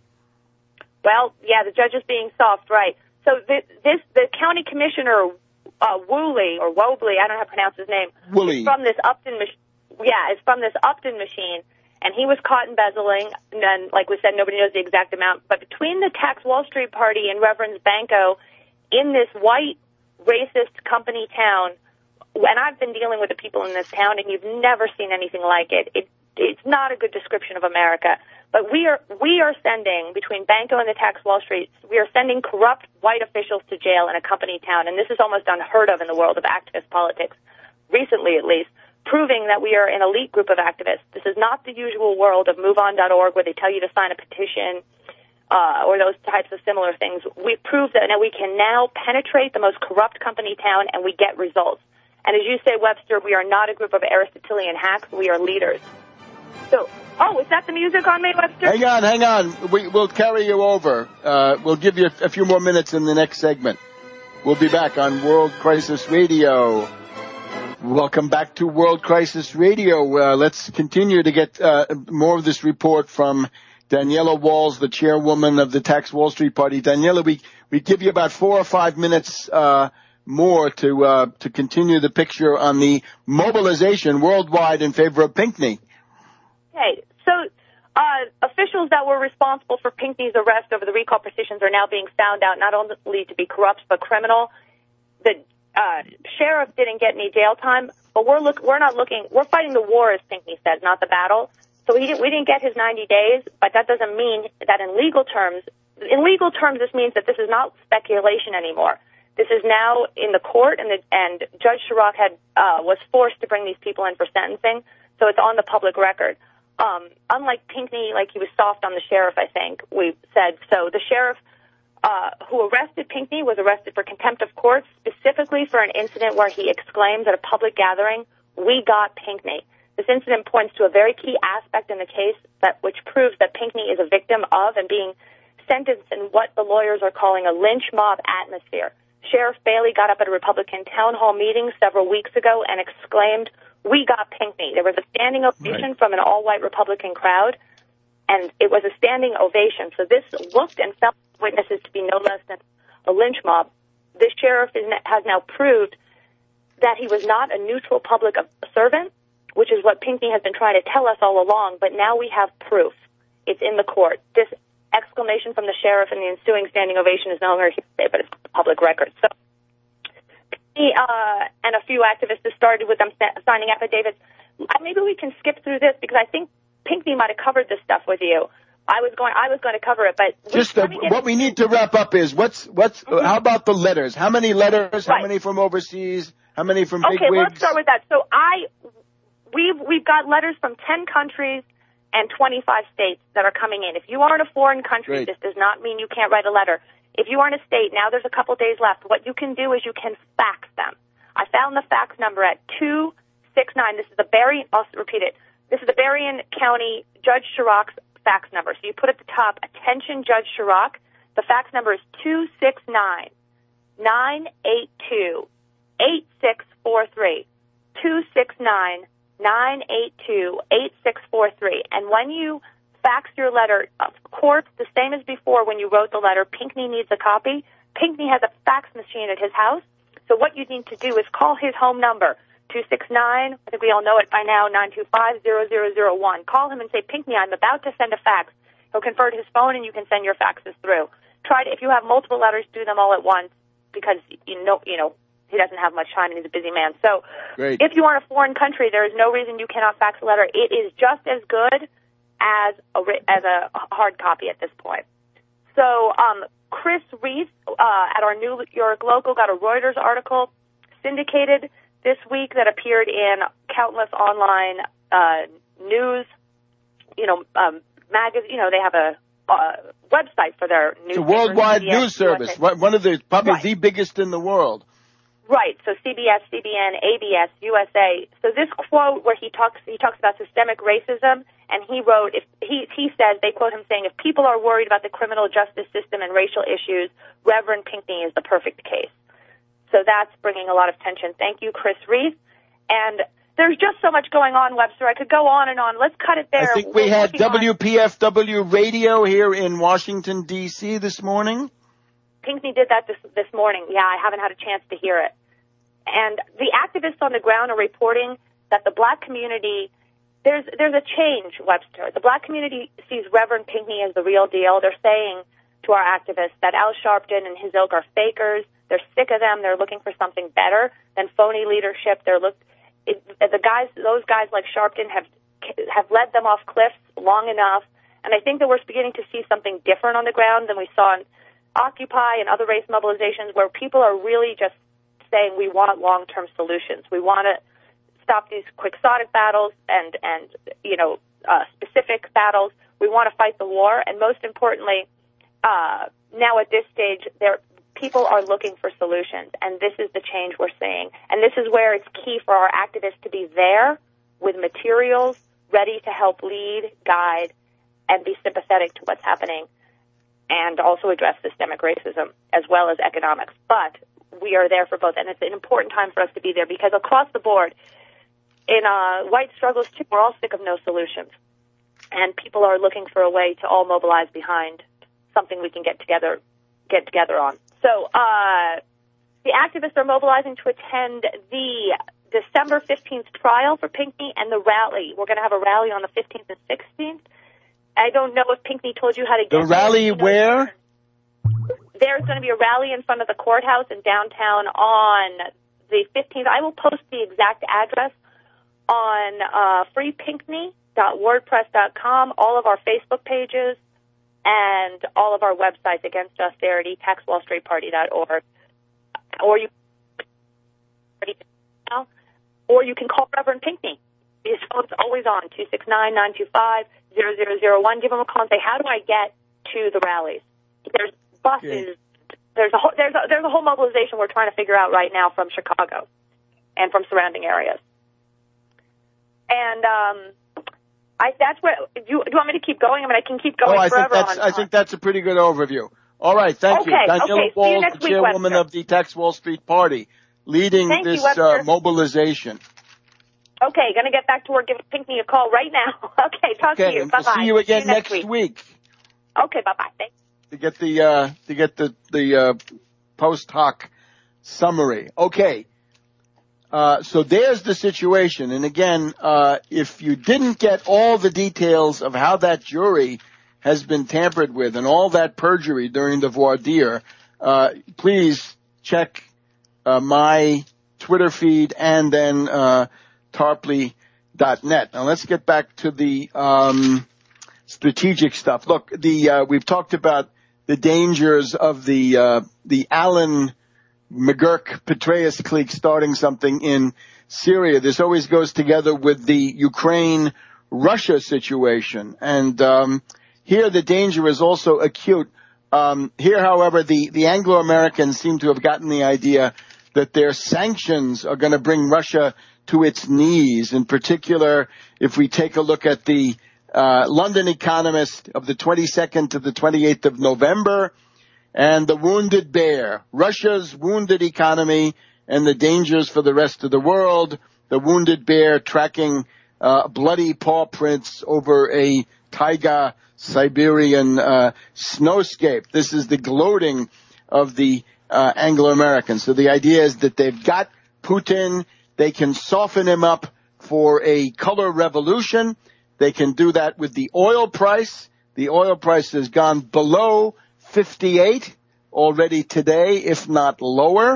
Speaker 3: Well, yeah, the judge is being soft, right? So this, this the county commissioner uh, Woolley or Wobley, I don't know how to pronounce his name.
Speaker 1: Woolley.
Speaker 3: From this Upton, yeah, it's from this Upton machine. And he was caught embezzling, and then, like we said, nobody knows the exact amount. But between the Tax Wall Street Party and Reverend Banco in this white, racist company town, and I've been dealing with the people in this town, and you've never seen anything like it. it it's not a good description of America. But we are we are sending, between Banco and the Tax Wall Street, we are sending corrupt white officials to jail in a company town. And this is almost unheard of in the world of activist politics, recently at least, proving that we are an elite group of activists. This is not the usual world of move on dot org where they tell you to sign a petition uh, or those types of similar things. We've proved that now we can now penetrate the most corrupt company town and we get results. And as you say, Webster, we are not a group of Aristotelian hacks. We are leaders. So, oh, is that the music on me, Webster?
Speaker 1: Hang on, hang on. We, we'll carry you over. Uh, we'll give you a, a few more minutes in the next segment. We'll be back on World Crisis Radio. Welcome back to World Crisis Radio. Uh, let's continue to get uh, more of this report from Daniela Walls, the chairwoman of the Tax Wall Street Party. Daniela, we, we give you about four or five minutes uh, more to uh, to continue the picture on the mobilization worldwide in favor of Pinckney.
Speaker 3: Okay, so uh, officials that were responsible for Pinckney's arrest over the recall petitions are now being found out not only to be corrupt but criminal. The uh, sheriff didn't get any jail time, but we're look we're not looking. We're fighting the war, as Pinckney says, not the battle. So he didn't, we didn't get his ninety days, but that doesn't mean that in legal terms. In legal terms, this means that this is not speculation anymore. This is now in the court, and the, and Judge Chirac had uh, was forced to bring these people in for sentencing, so it's on the public record. Um, unlike Pinckney, like he was soft on the sheriff, I think we said. So the sheriff uh, who arrested Pinckney was arrested for contempt of court, specifically for an incident where he exclaimed at a public gathering, "We got Pinckney." This incident points to a very key aspect in the case that which proves that Pinckney is a victim of and being sentenced in what the lawyers are calling a lynch mob atmosphere. Sheriff Bailey got up at a Republican town hall meeting several weeks ago and exclaimed, "We got Pinckney." There was a standing ovation right. from an all-white Republican crowd, and it was a standing ovation. So this looked and felt witnesses to be no less than a lynch mob. This sheriff is, has now proved that he was not a neutral public servant, which is what Pinckney has been trying to tell us all along, but now we have proof. It's in the court. This exclamation from the sheriff and the ensuing standing ovation is no longer hearsay, but it's public record. So he uh, and a few activists have started with them signing affidavits. Maybe we can skip through this because I think Pinckney might have covered this stuff with you. I was going. I was going to cover it, but
Speaker 1: just uh, what we need to wrap up is what's what's. Mm-hmm. How about the letters? How many letters? How right. many from overseas? How many from big
Speaker 3: Okay,
Speaker 1: wigs?
Speaker 3: let's start with that. So I, we've we've got letters from ten countries and twenty-five states that are coming in. If you are in a foreign country, Great. This does not mean you can't write a letter. If you are in a state, now there's a couple days left. What you can do is you can fax them. I found the fax number at two six nine. This is the Berrien. I'll repeat it. This is the Berrien County Judge Chirac's fax number. So you put at the top, "Attention Judge Chirac." The fax number is two six nine, nine eight two, eight six four three. two six nine, nine eight two, eight six four three. And when you fax your letter, of course, the same as before when you wrote the letter, Pinckney needs a copy. Pinckney has a fax machine at his house. So what you need to do is call his home number, two six nine, I think we all know it by now, nine two five, zero zero zero one. Call him and say, "Pinckney, I'm about to send a fax." He'll convert his phone and you can send your faxes through. Try to, if you have multiple letters, do them all at once because you know, you know, he doesn't have much time and he's a busy man. So
Speaker 1: Great.
Speaker 3: If you are in a foreign country, there is no reason you cannot fax a letter. It is just as good as a, as a hard copy at this point. So um, Chris Reese uh, at our New York local got a Reuters article syndicated this week that appeared in countless online uh, news, you know, um, magazine. You know, they have a uh, website for their news.
Speaker 1: It's a worldwide news service, one of the probably
Speaker 3: right.
Speaker 1: the biggest in the world.
Speaker 3: Right. So C B S, C B N, A B S, U S A. So this quote where he talks, he talks about systemic racism, and he wrote, if he he says, they quote him saying, "If people are worried about the criminal justice system and racial issues, Reverend Pinckney is the perfect case." So that's bringing a lot of tension. Thank you, Chris Reese. And there's just so much going on, Webster. I could go on and on. Let's cut it there.
Speaker 1: I think we
Speaker 3: We're
Speaker 1: had W P F W
Speaker 3: on.
Speaker 1: radio here in Washington, D C this morning.
Speaker 3: Pinckney did that this, this morning. Yeah, I haven't had a chance to hear it. And the activists on the ground are reporting that the black community, there's there's a change, Webster. The black community sees Reverend Pinckney as the real deal. They're saying to our activists that Al Sharpton and his ilk are fakers. They're sick of them. They're looking for something better than phony leadership. They're look, it, the guys, those guys like Sharpton have have led them off cliffs long enough. And I think that we're beginning to see something different on the ground than we saw in Occupy and other race mobilizations, where people are really just saying we want long-term solutions. We want to stop these quixotic battles and, and you know, uh, specific battles. We want to fight the war. And most importantly, uh, now at this stage, there people are looking for solutions. And this is the change we're seeing. And this is where it's key for our activists to be there with materials ready to help lead, guide, and be sympathetic to what's happening, and also address systemic racism as well as economics. But we are there for both, and it's an important time for us to be there because across the board, in uh, white struggles too, we're all sick of no solutions, and people are looking for a way to all mobilize behind something we can get together, get together on. So uh, the activists are mobilizing to attend the December fifteenth trial for Pinckney and the rally. We're going to have a rally on the fifteenth and sixteenth. I don't know if Pinckney told you how to get
Speaker 1: the rally.
Speaker 3: You know,
Speaker 1: where?
Speaker 3: There's going to be a rally in front of the courthouse in downtown on the fifteenth. I will post the exact address on uh, free pinkney dot wordpress dot com, all of our Facebook pages, and all of our websites, Against Austerity, tax wall street party dot org. Or you, or you can call Reverend Pinkney. His phone's always on, two six nine, nine two five, zero zero zero one. Give him a call and say, how do I get to the rallies? There's buses. Okay. There's a whole, there's a, there's a whole mobilization we're trying to figure out right now from Chicago and from surrounding areas. And um, I that's where do you, do you want me to keep going? I mean, I can keep going
Speaker 1: oh, I
Speaker 3: forever.
Speaker 1: Think that's,
Speaker 3: on,
Speaker 1: I think that's a pretty good overview. All right, thank
Speaker 3: okay,
Speaker 1: you. Daniela
Speaker 3: okay.
Speaker 1: Walls,
Speaker 3: you
Speaker 1: the chairwoman
Speaker 3: week,
Speaker 1: of the Tax Wall Street Party, leading
Speaker 3: thank
Speaker 1: this
Speaker 3: you,
Speaker 1: uh, mobilization.
Speaker 3: Okay, going to get back to work. Give Pinkney a call right now. Okay, talk
Speaker 1: okay,
Speaker 3: to you.
Speaker 1: And
Speaker 3: Bye-bye.
Speaker 1: We'll see you again
Speaker 3: see you next,
Speaker 1: next
Speaker 3: week.
Speaker 1: week.
Speaker 3: Okay, bye-bye. Thanks.
Speaker 1: To get the uh, to get the the uh, post hoc summary. Okay, uh, so there's the situation. And again, uh, if you didn't get all the details of how that jury has been tampered with and all that perjury during the voir dire, uh, please check uh, my Twitter feed and then uh, tarpley dot net. Now let's get back to the um, strategic stuff. Look, the uh, we've talked about the dangers of the uh, the Allen McGurk Petraeus clique starting something in Syria. This always goes together with the Ukraine Russia situation, and um, here the danger is also acute. Um, here, however, the the Anglo-Americans seem to have gotten the idea that their sanctions are going to bring Russia to its knees. In particular, if we take a look at the uh, London Economist of the twenty-second to the twenty-eighth of November, and the Wounded Bear, Russia's wounded economy and the dangers for the rest of the world. The Wounded Bear tracking uh, bloody paw prints over a taiga Siberian uh, snowscape. This is the gloating of the uh, Anglo-Americans. So the idea is that they've got Putin. They can soften him up for a color revolution. They can do that with the oil price. The oil price has gone below fifty-eight already today, if not lower.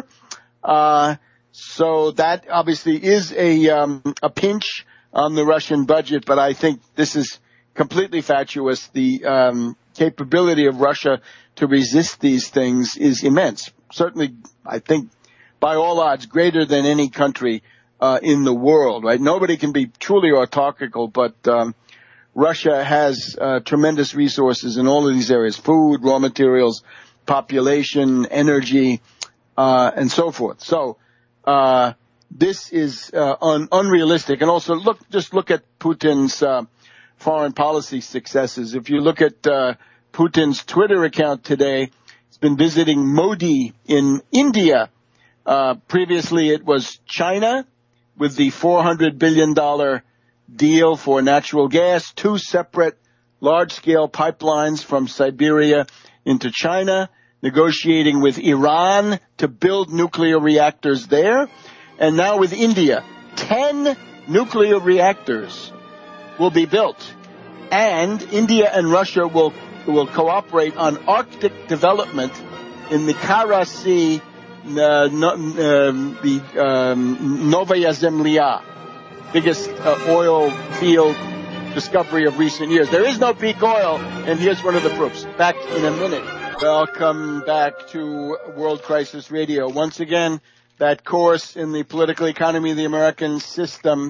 Speaker 1: Uh, so that obviously is a, um, a pinch on the Russian budget, but I think this is completely fatuous. The um, capability of Russia to resist these things is immense. Certainly, I think, by all odds, greater than any country uh, in the world, right? Nobody can be truly autarkical, but um, Russia has uh, tremendous resources in all of these areas: food, raw materials, population, energy, uh, and so forth. So uh, this is uh, un- unrealistic. And also, look, just look at Putin's uh, foreign policy successes. If you look at uh, Putin's Twitter account today, he's been visiting Modi in India. Uh, previously, it was China with the four hundred billion dollars deal for natural gas, two separate large-scale pipelines from Siberia into China, negotiating with Iran to build nuclear reactors there, and now with India. Ten nuclear reactors will be built, and India and Russia will will cooperate on Arctic development in the Kara Sea, uh, no, um, the um, Novaya Zemlya, biggest uh, oil field discovery of recent years. There is no peak oil, and here's one of the proofs. Back in a minute. Welcome back to World Crisis Radio. Once again, that course in the political economy of the American system,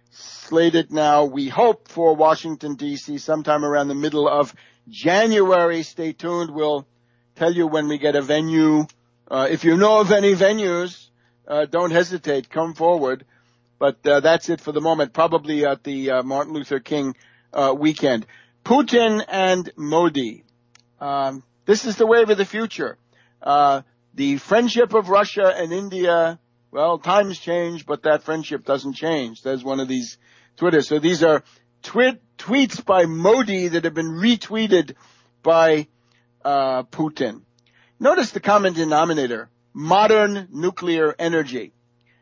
Speaker 1: slated now, we hope, for Washington, D C sometime around the middle of January. Stay tuned. We'll tell you when we get a venue. Uh, if you know of any venues, uh, don't hesitate. Come forward. But uh, that's it for the moment, probably at the uh, Martin Luther King uh, weekend. Putin and Modi. Um, this is the wave of the future. Uh, the friendship of Russia and India, well, times change, but that friendship doesn't change. There's one of these Twitter. So these are twi- tweets by Modi that have been retweeted by uh, Putin. Notice the common denominator, modern nuclear energy.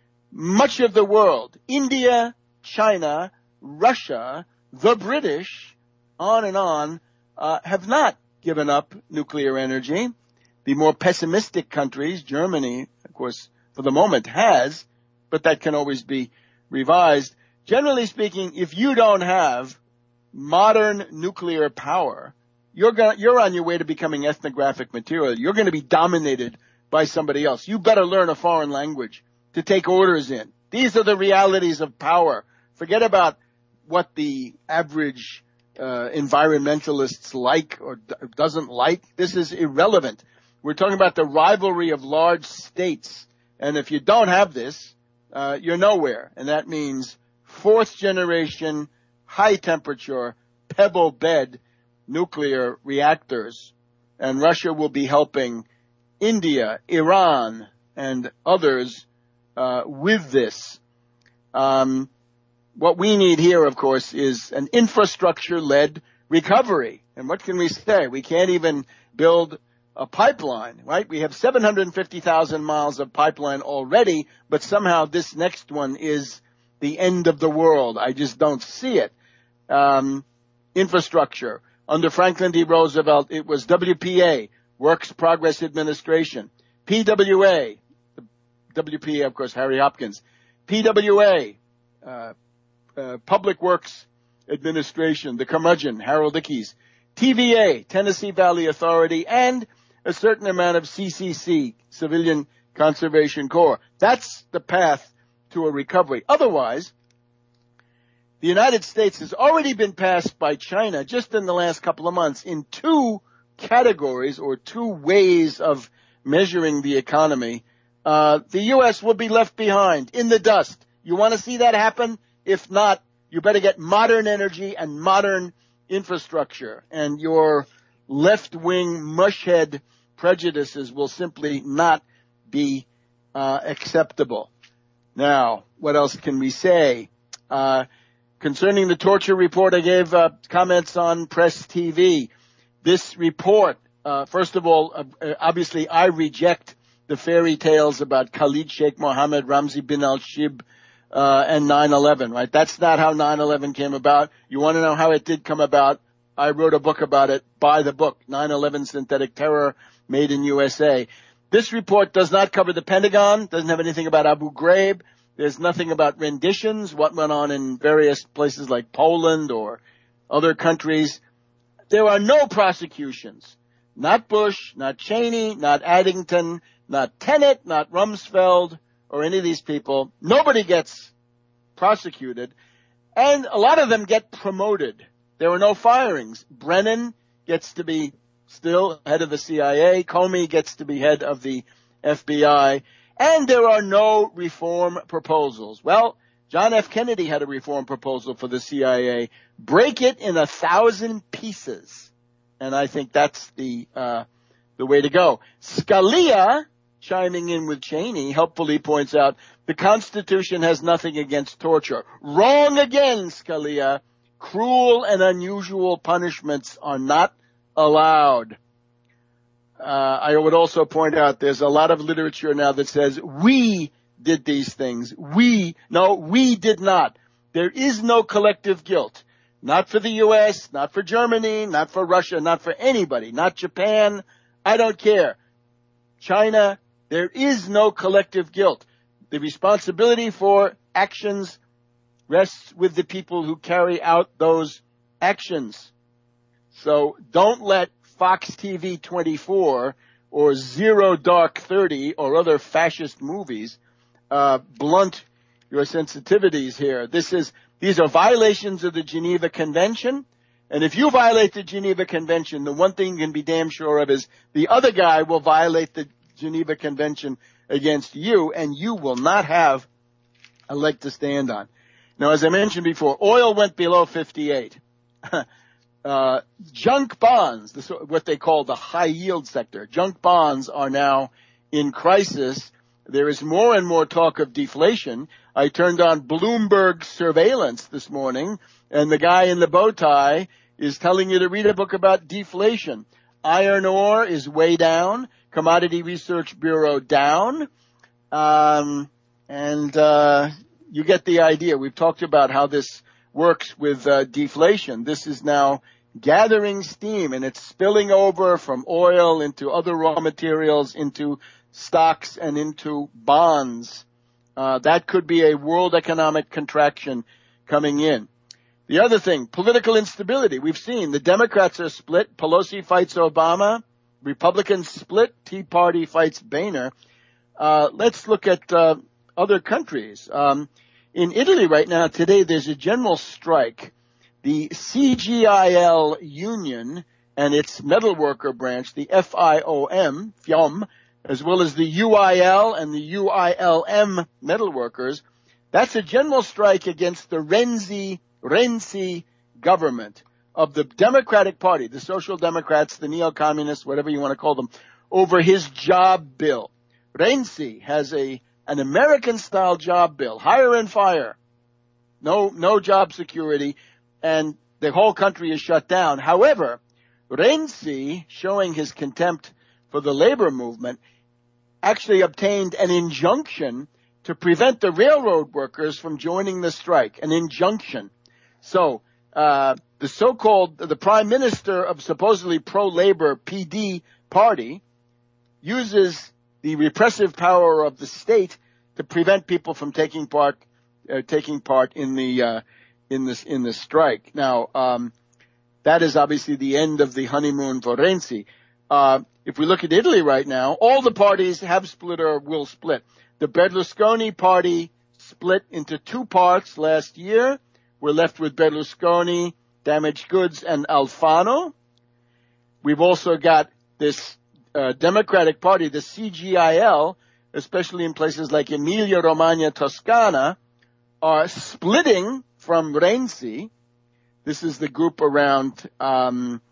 Speaker 1: Much of the world, India, China, Russia, the British, on and on, uh, have not given up nuclear energy. The more pessimistic countries, Germany, of course, for the moment has, but that can always be revised. Generally speaking, if you don't have modern nuclear power, you're going you're on your way to becoming ethnographic material. You're going to be dominated by somebody else. You better learn a foreign language to take orders in. These are the realities of power. Forget about what the average uh, environmentalists like or d- doesn't like. This is irrelevant. We're talking about the rivalry of large states. And if you don't have this, uh, you're nowhere. And that means fourth generation, high temperature, pebble bed nuclear reactors. And Russia will be helping India, Iran, and others uh, with this. Um, what we need here, of course, is an infrastructure-led recovery. And what can we say? We can't even build a pipeline, right? We have seven hundred fifty thousand miles of pipeline already, but somehow this next one is the end of the world. I just don't see it. Um, infrastructure. Under Franklin D. Roosevelt, it was W P A, Works Progress Administration. P W A, the W P A, of course, Harry Hopkins. P W A, uh, uh, Public Works Administration, the curmudgeon, Harold Ickes. T V A, Tennessee Valley Authority, and a certain amount of C C C, Civilian Conservation Corps. That's the path to a recovery. Otherwise, the United States has already been passed by China just in the last couple of months in two categories or two ways of measuring the economy. Uh, the U S will be left behind in the dust. You want to see that happen? If not, you better get modern energy and modern infrastructure, and your left-wing mushhead prejudices will simply not be uh, acceptable. Now, what else can we say? Uh, concerning the torture report, I gave uh, comments on Press T V. This report, uh, first of all, uh, obviously I reject the fairy tales about Khalid Sheikh Mohammed, Ramzi bin al-Shib, uh, and nine eleven, right? That's not how nine eleven came about. You want to know how it did come about? I wrote a book about it. Buy the book, nine eleven Synthetic Terror, Made in U S A. This report does not cover the Pentagon, doesn't have anything about Abu Ghraib. There's nothing about renditions, what went on in various places like Poland or other countries. There are no prosecutions. Not Bush, not Cheney, not Addington, not Tenet, not Rumsfeld, or any of these people. Nobody gets prosecuted. And a lot of them get promoted. There were no firings. Brennan gets to be still head of the C I A. Comey gets to be head of the F B I. And there are no reform proposals. Well, John F. Kennedy had a reform proposal for the C I A. Break it in a thousand pieces. And I think that's the uh the way to go. Scalia, chiming in with Cheney, helpfully points out the Constitution has nothing against torture. Wrong again, Scalia. Cruel and unusual punishments are not allowed. Uh, I would also point out there's a lot of literature now that says we did these things. We, no, we did not. There is no collective guilt. Not for the U S, not for Germany, not for Russia, not for anybody, not Japan. I don't care. China, there is no collective guilt. The responsibility for actions rests with the people who carry out those actions. So don't let Fox T V twenty-four or Zero Dark thirty or other fascist movies uh blunt your sensitivities here. This is these are violations of the Geneva Convention, and if you violate the Geneva Convention, the one thing you can be damn sure of is the other guy will violate the Geneva Convention against you, and you will not have a leg to stand on. Now, as I mentioned before, oil went below fifty-eight. uh, junk bonds, this, what they call the high yield sector, junk bonds are now in crisis. There is more and more talk of deflation. I turned on Bloomberg Surveillance this morning, and the guy in the bow tie is telling you to read a book about deflation. Iron ore is way down. Commodity Research Bureau down. Um, and, uh, you get the idea. We've talked about how this works with, uh, deflation. This is now gathering steam, and it's spilling over from oil into other raw materials, into stocks and into bonds. Uh, that could be a world economic contraction coming in. The other thing, political instability. We've seen the Democrats are split. Pelosi fights Obama. Republicans split. Tea Party fights Boehner. Uh, let's look at uh, other countries. Um, in Italy right now, today, there's a general strike. The C G I L union and its metalworker branch, the F I O M, F I O M, as well as the U I L and the U I L M metalworkers, that's a general strike against the Renzi, Renzi government of the Democratic Party, the Social Democrats, the neo-communists, whatever you want to call them, over his job bill. Renzi has a an American-style job bill, hire and fire, no no job security, and the whole country is shut down. However, Renzi, showing his contempt for the labor movement, actually obtained an injunction to prevent the railroad workers from joining the strike, an injunction. So uh the so-called, the prime minister of supposedly pro-labor P D party uses the repressive power of the state to prevent people from taking part, uh, taking part in the, uh, in this, in the strike. Now, um, that is obviously the end of the honeymoon for Renzi. Uh, if we look at Italy right now, all the parties have split or will split. The Berlusconi party split into two parts last year. We're left with Berlusconi, Damaged Goods, and Alfano. We've also got this uh, Democratic Party, the C G I L, especially in places like Emilia-Romagna, Toscana, are splitting from Renzi. This is the group around um,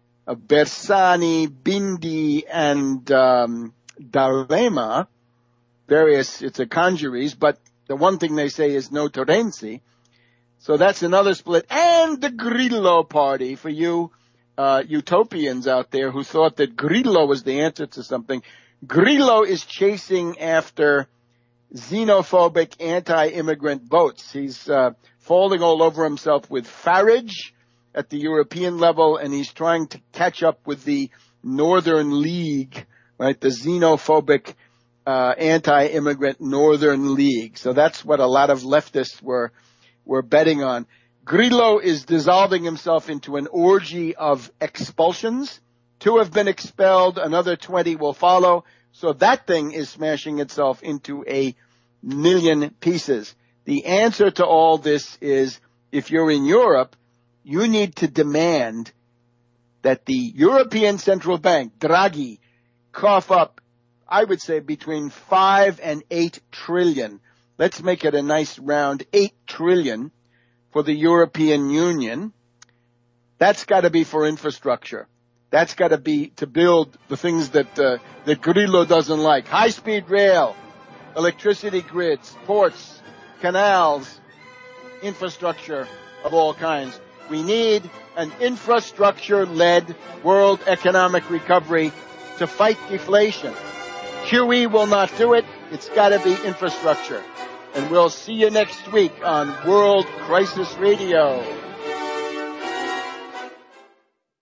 Speaker 1: Bersani, Bindi, and um, D'Alema. Various, it's a congeries, but the one thing they say is no to Renzi. So that's another split. And the Grillo party, for you uh utopians out there who thought that Grillo was the answer to something. Grillo is chasing after xenophobic anti-immigrant votes. He's uh falling all over himself with Farage at the European level, and he's trying to catch up with the Northern League, right, the xenophobic uh anti-immigrant Northern League. So that's what a lot of leftists were were betting on. Grillo is dissolving himself into an orgy of expulsions. Two have been expelled, another twenty will follow. So that thing is smashing itself into a million pieces. The answer to all this is, if you're in Europe, you need to demand that the European Central Bank, Draghi, cough up, I would say, between five and eight trillion. Let's make it a nice round eight trillion for the European Union. That's got to be for infrastructure. That's got to be to build the things that uh, that Grillo doesn't like. High-speed rail, electricity grids, ports, canals, infrastructure of all kinds. We need an infrastructure-led world economic recovery to fight deflation. Q E will not do it. It's got to be infrastructure. And we'll see you next week on World Crisis Radio.